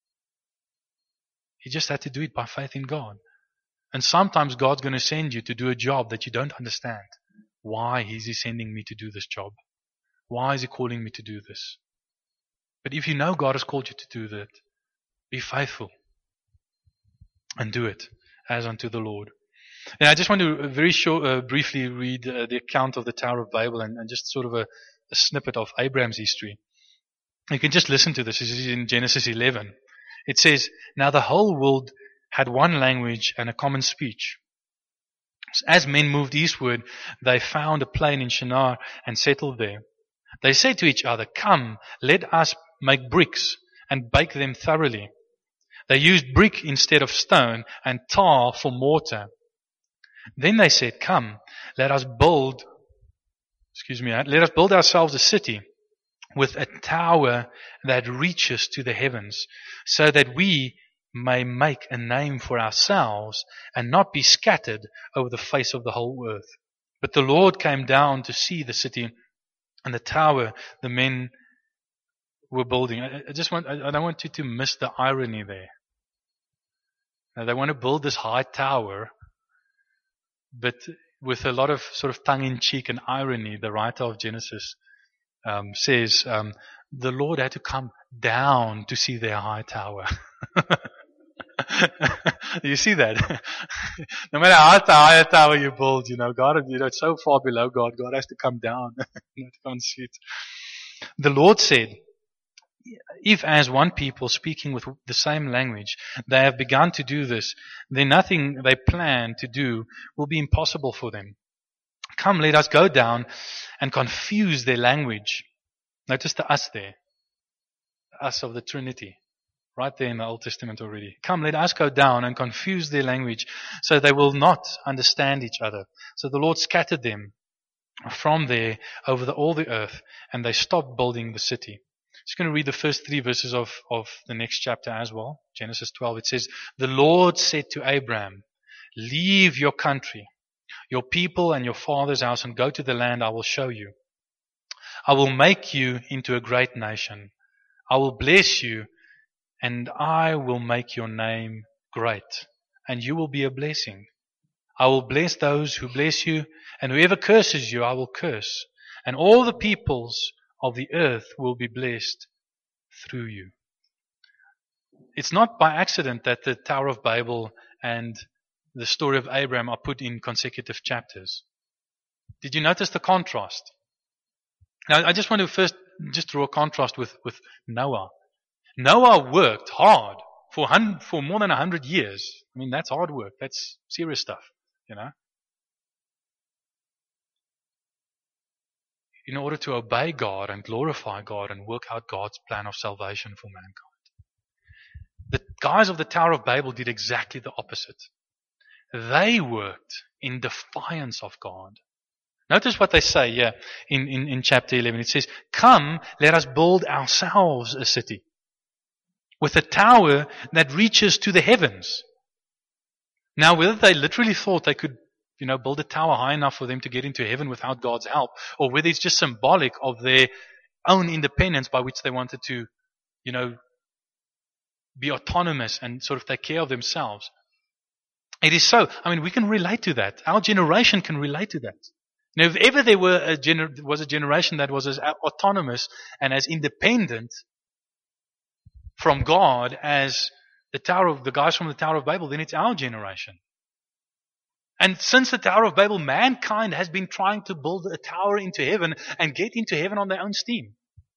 He just had to do it by faith in God. And sometimes God's going to send you to do a job that you don't understand. Why is he sending me to do this job? Why is he calling me to do this? But if you know God has called you to do that, be faithful and do it as unto the Lord. And I just want to very short, uh, briefly read uh, the account of the Tower of Babel and, and just sort of a, a snippet of Abraham's history. You can just listen to this. This is in Genesis eleven. It says, "Now the whole world had one language and a common speech. As men moved eastward, they found a plain in Shinar and settled there. They said to each other, 'Come, let us make bricks and bake them thoroughly.' They used brick instead of stone and tar for mortar. Then they said, 'Come, let us build, excuse me, let us build ourselves a city with a tower that reaches to the heavens, so that we may make a name for ourselves and not be scattered over the face of the whole earth.' But the Lord came down to see the city and the tower the men were building." I, I just want, I, I don't want you to miss the irony there. Now, they want to build this high tower, but with a lot of sort of tongue-in-cheek and irony, the writer of Genesis um, says um, the Lord had to come down to see their high tower. You see that? No matter how high a tower you build, you know, God, you know, it's so far below God. God has to come down you know, to come and see it. The Lord said, "If as one people speaking with the same language, they have begun to do this, then nothing they plan to do will be impossible for them. Come, let us go down and confuse their language." Notice the us there. The us of the Trinity. Right there in the Old Testament already. "Come, let us go down and confuse their language, so they will not understand each other." So the Lord scattered them from there over the, all the earth, and they stopped building the city. Just going to read the first three verses of, of the next chapter as well. Genesis twelve. It says, "The Lord said to Abraham, 'Leave your country, your people and your father's house, and go to the land I will show you. I will make you into a great nation. I will bless you, and I will make your name great, and you will be a blessing. I will bless those who bless you, and whoever curses you I will curse, and all the peoples of the earth will be blessed through you.'" It's not by accident that the Tower of Babel and the story of Abraham are put in consecutive chapters. Did you notice the contrast? Now, I just want to first just draw a contrast with, with Noah. Noah worked hard for hun- for more than a hundred years. I mean, that's hard work. That's serious stuff, you know. In order to obey God and glorify God and work out God's plan of salvation for mankind. The guys of the Tower of Babel did exactly the opposite. They worked in defiance of God. Notice what they say here in, in, in chapter eleven. It says, "Come, let us build ourselves a city with a tower that reaches to the heavens." Now, whether they literally thought they could you know, build a tower high enough for them to get into heaven without God's help, or whether it's just symbolic of their own independence by which they wanted to, you know, be autonomous and sort of take care of themselves. It is so. I mean, we can relate to that. Our generation can relate to that. Now, if ever there were a gener- was a generation that was as autonomous and as independent from God as the Tower of the guys from the Tower of Babel, then it's our generation. And since the Tower of Babel, mankind has been trying to build a tower into heaven and get into heaven on their own steam.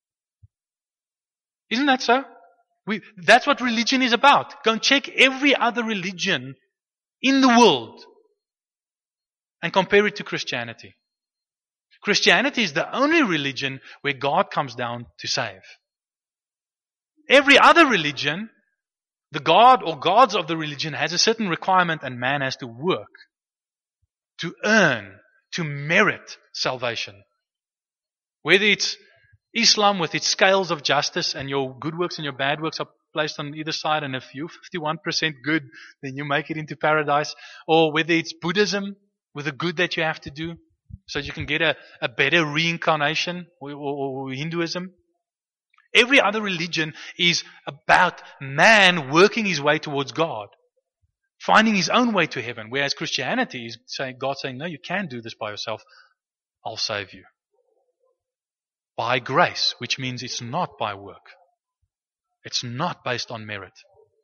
Isn't that so? We, that's what religion is about. Go and check every other religion in the world and compare it to Christianity. Christianity is the only religion where God comes down to save. Every other religion, the God or gods of the religion has a certain requirement and man has to work to earn, to merit salvation. Whether it's Islam with its scales of justice and your good works and your bad works are placed on either side, and if you're fifty-one percent good, then you make it into paradise. Or whether it's Buddhism with the good that you have to do so that you can get a, a better reincarnation, or, or, or Hinduism. Every other religion is about man working his way towards God, finding his own way to heaven, whereas Christianity is saying, God saying, no, you can't do this by yourself. I'll save you. By grace, which means it's not by work. It's not based on merit.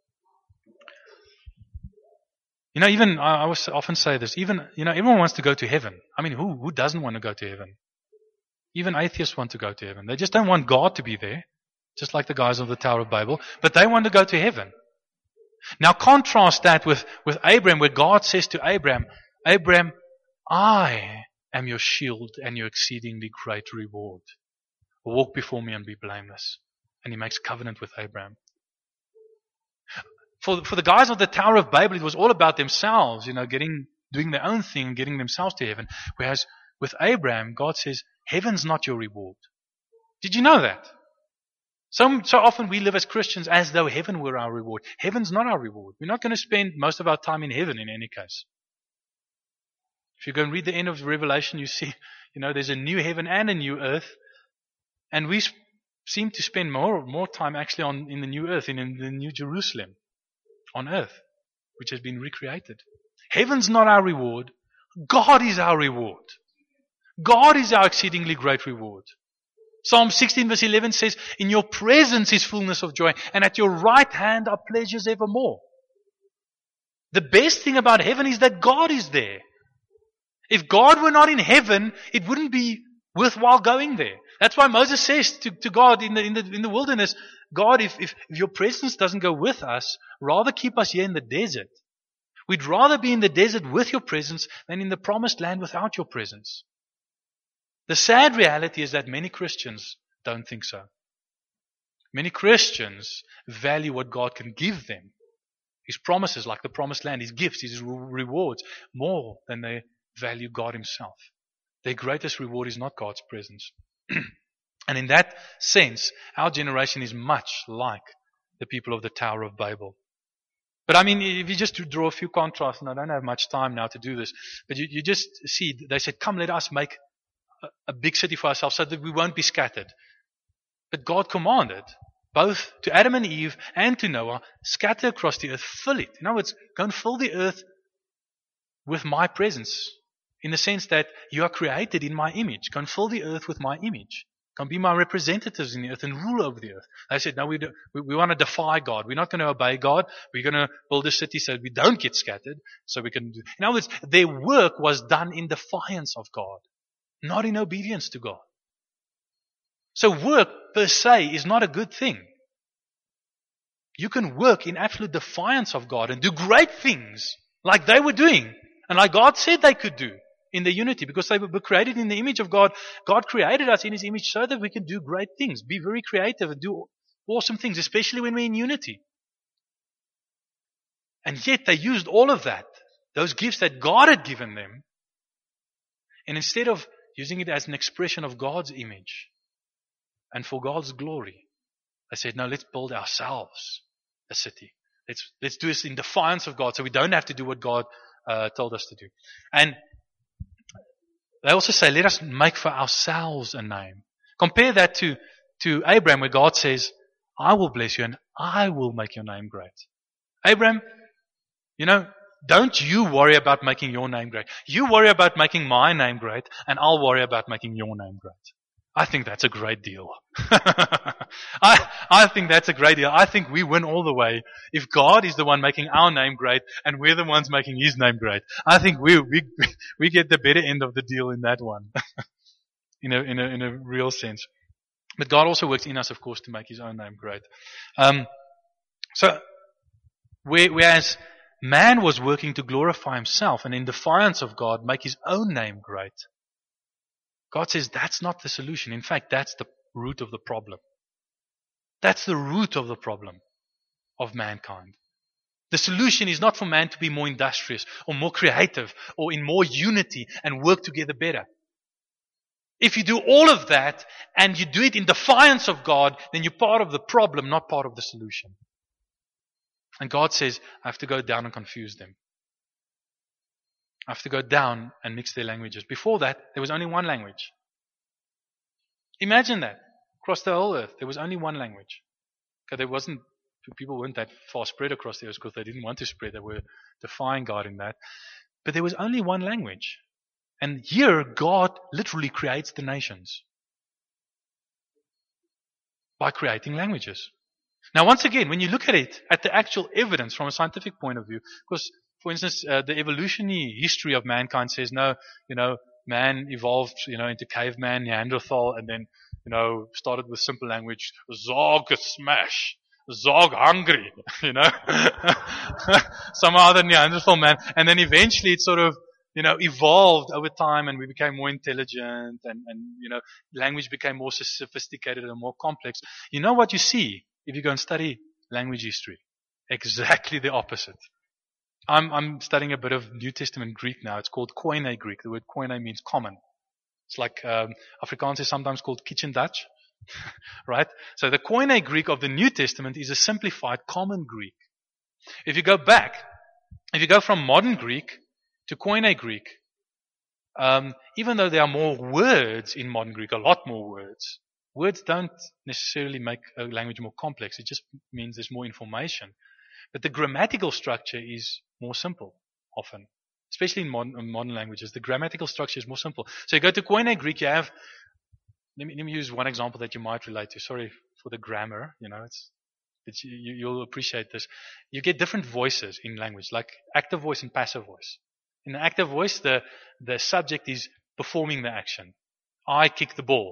You know, even, I always often say this, even, you know, everyone wants to go to heaven. I mean, who, who doesn't want to go to heaven? Even atheists want to go to heaven. They just don't want God to be there, just like the guys of the Tower of Babel, but they want to go to heaven. Now contrast that with, with Abraham, where God says to Abraham, Abraham, I am your shield and your exceedingly great reward. Walk before me and be blameless. And he makes covenant with Abraham. For, for the guys of the Tower of Babel, it was all about themselves, you know, getting, doing their own thing, getting themselves to heaven. Whereas with Abraham, God says, heaven's not your reward. Did you know that? So, so often we live as Christians as though heaven were our reward. Heaven's not our reward. We're not going to spend most of our time in heaven in any case. If you go and read the end of Revelation, you see, you know, there's a new heaven and a new earth. And we seem to spend more more time actually on in the new earth, in, in the new Jerusalem, on earth, which has been recreated. Heaven's not our reward. God is our reward. God is our exceedingly great reward. Psalm sixteen verse eleven says, in your presence is fullness of joy, and at your right hand are pleasures evermore. The best thing about heaven is that God is there. If God were not in heaven, it wouldn't be worthwhile going there. That's why Moses says to, to God in the, in the in the wilderness, God, if, if, if your presence doesn't go with us, rather keep us here in the desert. We'd rather be in the desert with your presence than in the promised land without your presence. The sad reality is that many Christians don't think so. Many Christians value what God can give them. His promises, like the promised land, His gifts, His rewards, more than they value God Himself. Their greatest reward is not God's presence. And in that sense, our generation is much like the people of the Tower of Babel. But I mean, if you just draw a few contrasts, and I don't have much time now to do this, but you, you just see, they said, come, let us make a, a big city for ourselves so that we won't be scattered. But God commanded, both to Adam and Eve and to Noah, scatter across the earth, fill it. In other words, go and fill the earth with my presence. In the sense that you are created in my image. Go and fill the earth with my image. Go and be my representatives in the earth and rule over the earth. They said, no, we, do, we, we want to defy God. We're not going to obey God. We're going to build a city so that we don't get scattered. So we can do. In other words, their work was done in defiance of God, not in obedience to God. So work per se is not a good thing. You can work in absolute defiance of God and do great things like they were doing and like God said they could do. In the unity, because they were created in the image of God. God created us in His image so that we can do great things, be very creative and do awesome things, especially when we're in unity. And yet they used all of that, those gifts that God had given them, and instead of using it as an expression of God's image and for God's glory, they said, no, let's build ourselves a city. Let's, let's do this in defiance of God so we don't have to do what God uh, told us to do. And they also say, let us make for ourselves a name. Compare that to, to Abraham, where God says, I will bless you and I will make your name great. Abraham, you know, don't you worry about making your name great. You worry about making my name great, and I'll worry about making your name great. I think that's a great deal. I, I think that's a great deal. I think we win all the way if God is the one making our name great and we're the ones making His name great. I think we we we get the better end of the deal in that one, in a in a in a real sense. But God also works in us, of course, to make His own name great. Um, so, whereas man was working to glorify himself and in defiance of God make his own name great, God says that's not the solution. In fact, that's the root of the problem. That's the root of the problem of mankind. The solution is not for man to be more industrious or more creative or in more unity and work together better. If you do all of that and you do it in defiance of God, then you're part of the problem, not part of the solution. And God says, I have to go down and confuse them. I have to go down and mix their languages. Before that, there was only one language. Imagine that. Across the whole earth, there was only one language. Okay, there wasn't, people weren't that far spread across the earth because they didn't want to spread. They were defying God in that. But there was only one language. And here, God literally creates the nations by creating languages. Now, once again, when you look at it, at the actual evidence from a scientific point of view, because, for instance, uh, the evolutionary history of mankind says, no, you know, man evolved, you know, into caveman, Neanderthal, and then, you know, started with simple language, Zog smash, Zog hungry, you know, some other Neanderthal man, and then eventually it sort of, you know, evolved over time and we became more intelligent and, and, you know, language became more sophisticated and more complex. You know what you see if you go and study language history? Exactly the opposite. I'm, I'm studying a bit of New Testament Greek now. It's called Koine Greek. The word Koine means common. It's like, um, Afrikaans is sometimes called kitchen Dutch. Right? So the Koine Greek of the New Testament is a simplified common Greek. If you go back, if you go from modern Greek to Koine Greek, um, even though there are more words in modern Greek, a lot more words, words don't necessarily make a language more complex. It just means there's more information. But the grammatical structure is more simple, often. Especially in modern, in modern languages, the grammatical structure is more simple. So you go to Koine Greek, you have, let me, let me use one example that you might relate to. Sorry for the grammar, you know, it's, it's you, you'll appreciate this. You get different voices in language, like active voice and passive voice. In the active voice, the, the subject is performing the action. I kick the ball.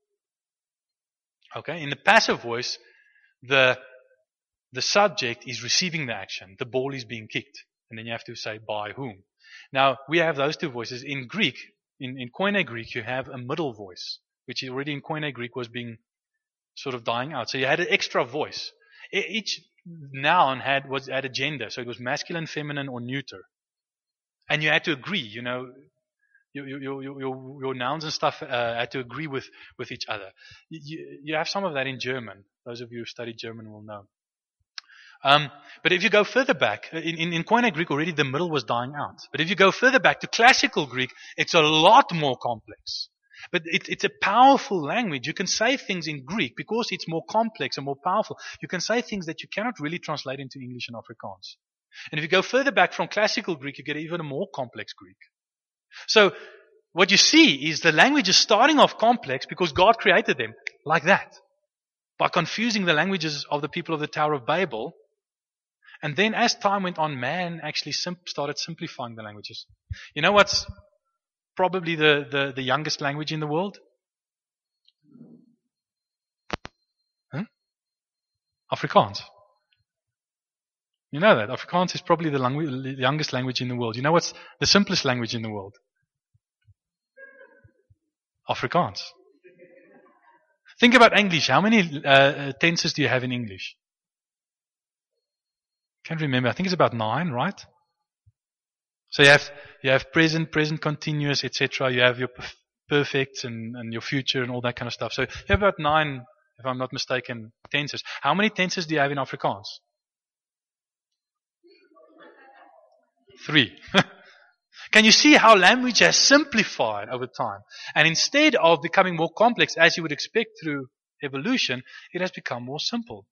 Okay? In the passive voice, the, the subject is receiving the action. The ball is being kicked. And then you have to say by whom. Now, we have those two voices. In Greek, in, in Koine Greek, you have a middle voice, which already in Koine Greek was being sort of dying out. So you had an extra voice. Each noun had, was, had a gender. So it was masculine, feminine, or neuter. And you had to agree, you know, your, your, your, your, your nouns and stuff uh, had to agree with, with each other. You, you have some of that in German. Those of you who studied German will know. Um, but if you go further back, in, in, in Koine Greek already the middle was dying out. But if you go further back to classical Greek, it's a lot more complex. But it, it's a powerful language. You can say things in Greek because it's more complex and more powerful. You can say things that you cannot really translate into English and Afrikaans. And if you go further back from classical Greek, you get even a more complex Greek. So what you see is the language is starting off complex because God created them like that. By confusing the languages of the people of the Tower of Babel. And then as time went on, man actually sim- started simplifying the languages. You know what's probably the, the, the youngest language in the world? Huh? Afrikaans. You know that. Afrikaans is probably the, langu- the youngest language in the world. You know what's the simplest language in the world? Afrikaans. Think about English. How many uh, tenses do you have in English? Can't remember. I think it's about nine, right? So you have you have present, present continuous, et cetera. You have your perfects and, and your future and all that kind of stuff. So you have about nine, if I'm not mistaken, tenses. How many tenses do you have in Afrikaans? Three. Can you see how language has simplified over time? And instead of becoming more complex, as you would expect through evolution, it has become more simple.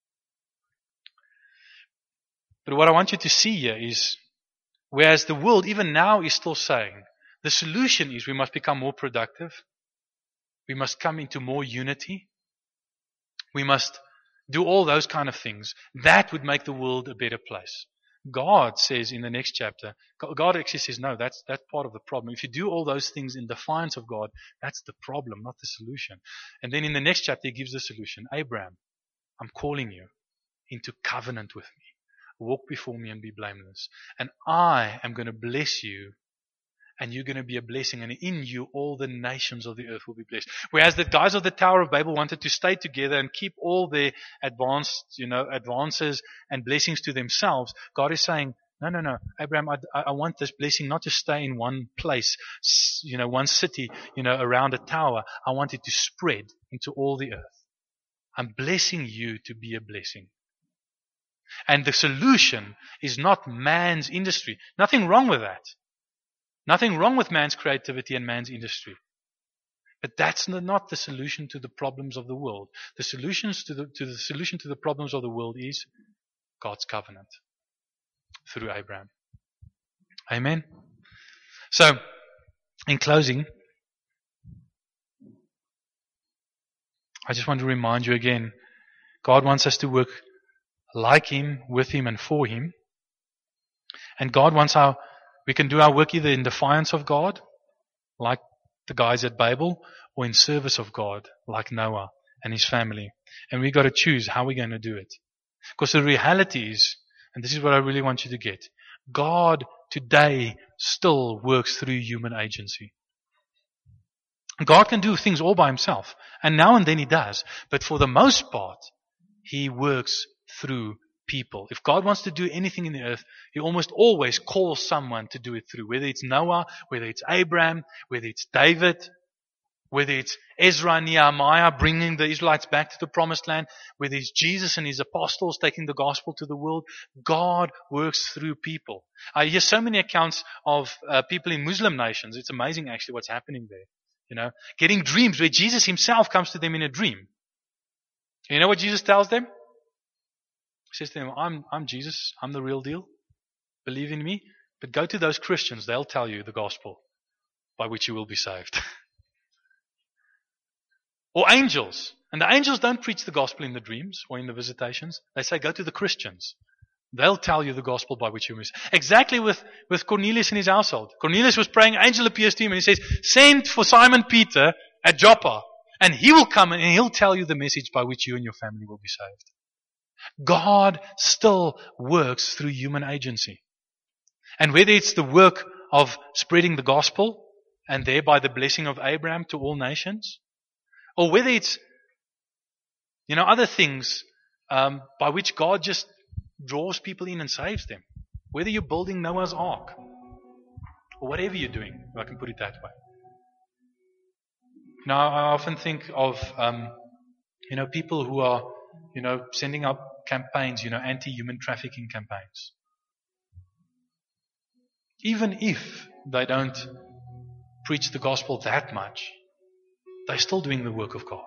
But what I want you to see here is, whereas the world even now is still saying, the solution is we must become more productive, we must come into more unity, we must do all those kind of things. That would make the world a better place. God says in the next chapter, God actually says, no, that's, that's part of the problem. If you do all those things in defiance of God, that's the problem, not the solution. And then in the next chapter, he gives the solution. Abraham, I'm calling you into covenant with me. Walk before me and be blameless. And I am going to bless you, and you're going to be a blessing, and in you all the nations of the earth will be blessed. Whereas the guys of the Tower of Babel wanted to stay together and keep all their advanced, you know, advances and blessings to themselves, God is saying, no, no, no, Abraham, I, I want this blessing not to stay in one place, you know, one city, you know, around a tower. I want it to spread into all the earth. I'm blessing you to be a blessing. And the solution is not man's industry. Nothing wrong with that. Nothing wrong with man's creativity and man's industry. But that's not the solution to the problems of the world. The solutions to the, to the solution to the problems of the world is God's covenant through Abraham. Amen. So, in closing, I just want to remind you again, God wants us to work like Him, with Him, and for Him. And God wants our, we can do our work either in defiance of God, like the guys at Babel, or in service of God, like Noah and his family. And we've got to choose how we're going to do it. Because the reality is, and this is what I really want you to get, God today still works through human agency. God can do things all by Himself, and now and then He does, but for the most part, He works through people. If God wants to do anything in the earth, He almost always calls someone to do it through. Whether it's Noah, whether it's Abraham, whether it's David, whether it's Ezra and Nehemiah bringing the Israelites back to the promised land, whether it's Jesus and His apostles taking the gospel to the world, God works through people. I hear so many accounts of uh, people in Muslim nations. It's amazing actually what's happening there. You know, getting dreams where Jesus Himself comes to them in a dream. You know what Jesus tells them? He says to them, I'm, I'm Jesus, I'm the real deal. Believe in me. But go to those Christians, they'll tell you the gospel by which you will be saved. Or angels. And the angels don't preach the gospel in the dreams or in the visitations. They say, go to the Christians. They'll tell you the gospel by which you will be saved. Exactly with, with Cornelius and his household. Cornelius was praying, an angel appears to him and he says, send for Simon Peter at Joppa, and he will come and he'll tell you the message by which you and your family will be saved. God still works through human agency. And whether it's the work of spreading the gospel and thereby the blessing of Abraham to all nations, or whether it's, you know, other things um, by which God just draws people in and saves them. Whether you're building Noah's Ark or whatever you're doing, if I can put it that way. Now, I often think of, um, you know, people who are, you know, sending up campaigns, you know, anti-human trafficking campaigns. Even if they don't preach the gospel that much, they're still doing the work of God.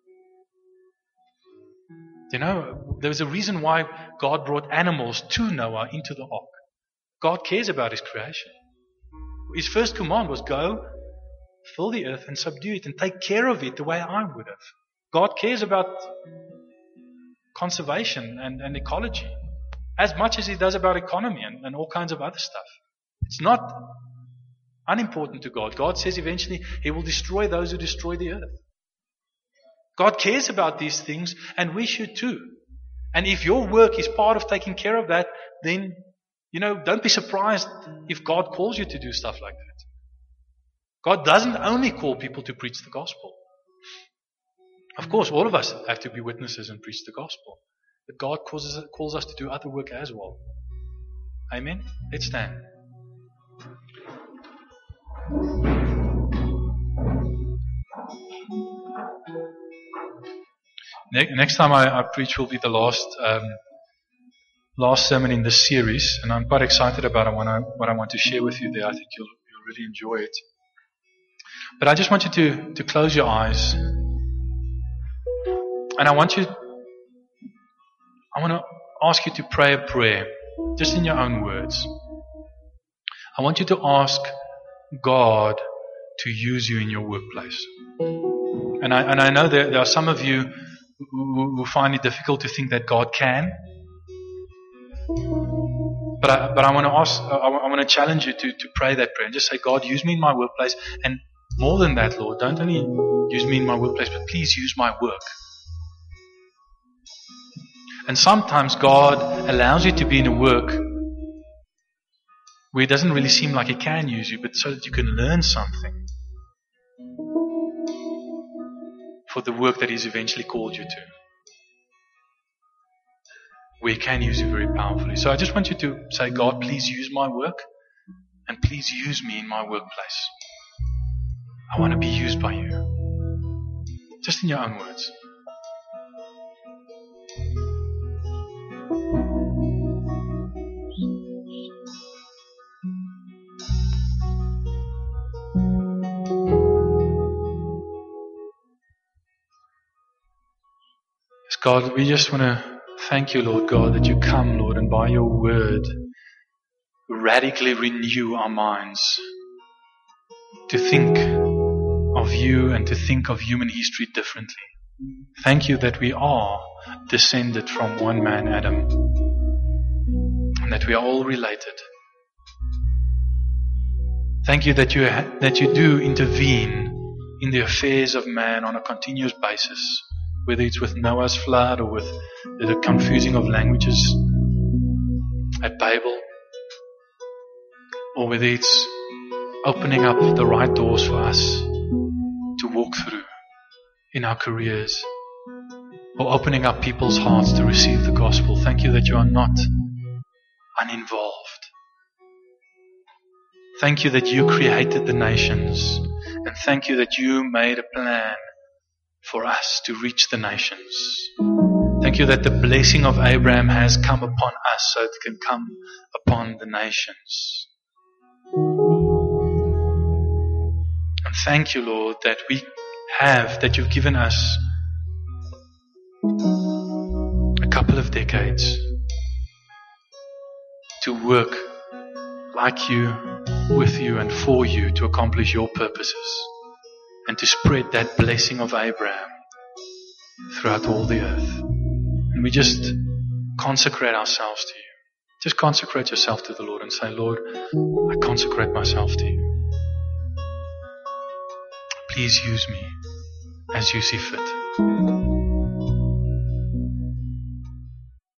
You know, there's a reason why God brought animals to Noah into the ark. God cares about His creation. His first command was go, fill the earth and subdue it and take care of it the way I would have. God cares about conservation and, and ecology as much as He does about economy and, and all kinds of other stuff. It's not unimportant to God. God says eventually He will destroy those who destroy the earth. God cares about these things, and we should too. And if your work is part of taking care of that, then, you know, don't be surprised if God calls you to do stuff like that. God doesn't only call people to preach the gospel. Of course, all of us have to be witnesses and preach the gospel. But God calls us, calls us to do other work as well. Amen? Let's stand. Next time I, I preach will be the last um, last sermon in this series, and I'm quite excited about what I, what I want to share with you there. I think you'll, you'll really enjoy it. But I just want you to, to close your eyes. And I want you, I want to ask you to pray a prayer, just in your own words. I want you to ask God to use you in your workplace. And I, and I know there, there are some of you who, who find it difficult to think that God can. But I, but I want to ask, I, I want to challenge you to, to pray that prayer and just say, God, use me in my workplace. And more than that, Lord, don't only use me in my workplace, but please use my work. And sometimes God allows you to be in a work where it doesn't really seem like He can use you, but so that you can learn something for the work that He's eventually called you to, where He can use you very powerfully. So I just want you to say, God, please use my work, and please use me in my workplace. I want to be used by you. Just in your own words. God, we just want to thank you, Lord God, that you come, Lord, and by your word radically renew our minds to think of you and to think of human history differently. Thank you that we are descended from one man, Adam, and that we are all related. Thank you that you ha- that you do intervene in the affairs of man on a continuous basis, whether it's with Noah's flood or with the confusing of languages at Babel, or whether it's opening up the right doors for us to walk through in our careers, or opening up people's hearts to receive the gospel. Thank you that you are not uninvolved. Thank you that you created the nations, and thank you that you made a plan for us to reach the nations. Thank you that the blessing of Abraham has come upon us so it can come upon the nations. And thank you, Lord, that we have, that you've given us a couple of decades to work like you, with you, and for you to accomplish your purposes, and to spread that blessing of Abraham throughout all the earth. And we just consecrate ourselves to you. Just consecrate yourself to the Lord and say, Lord, I consecrate myself to you. Please use me as you see fit.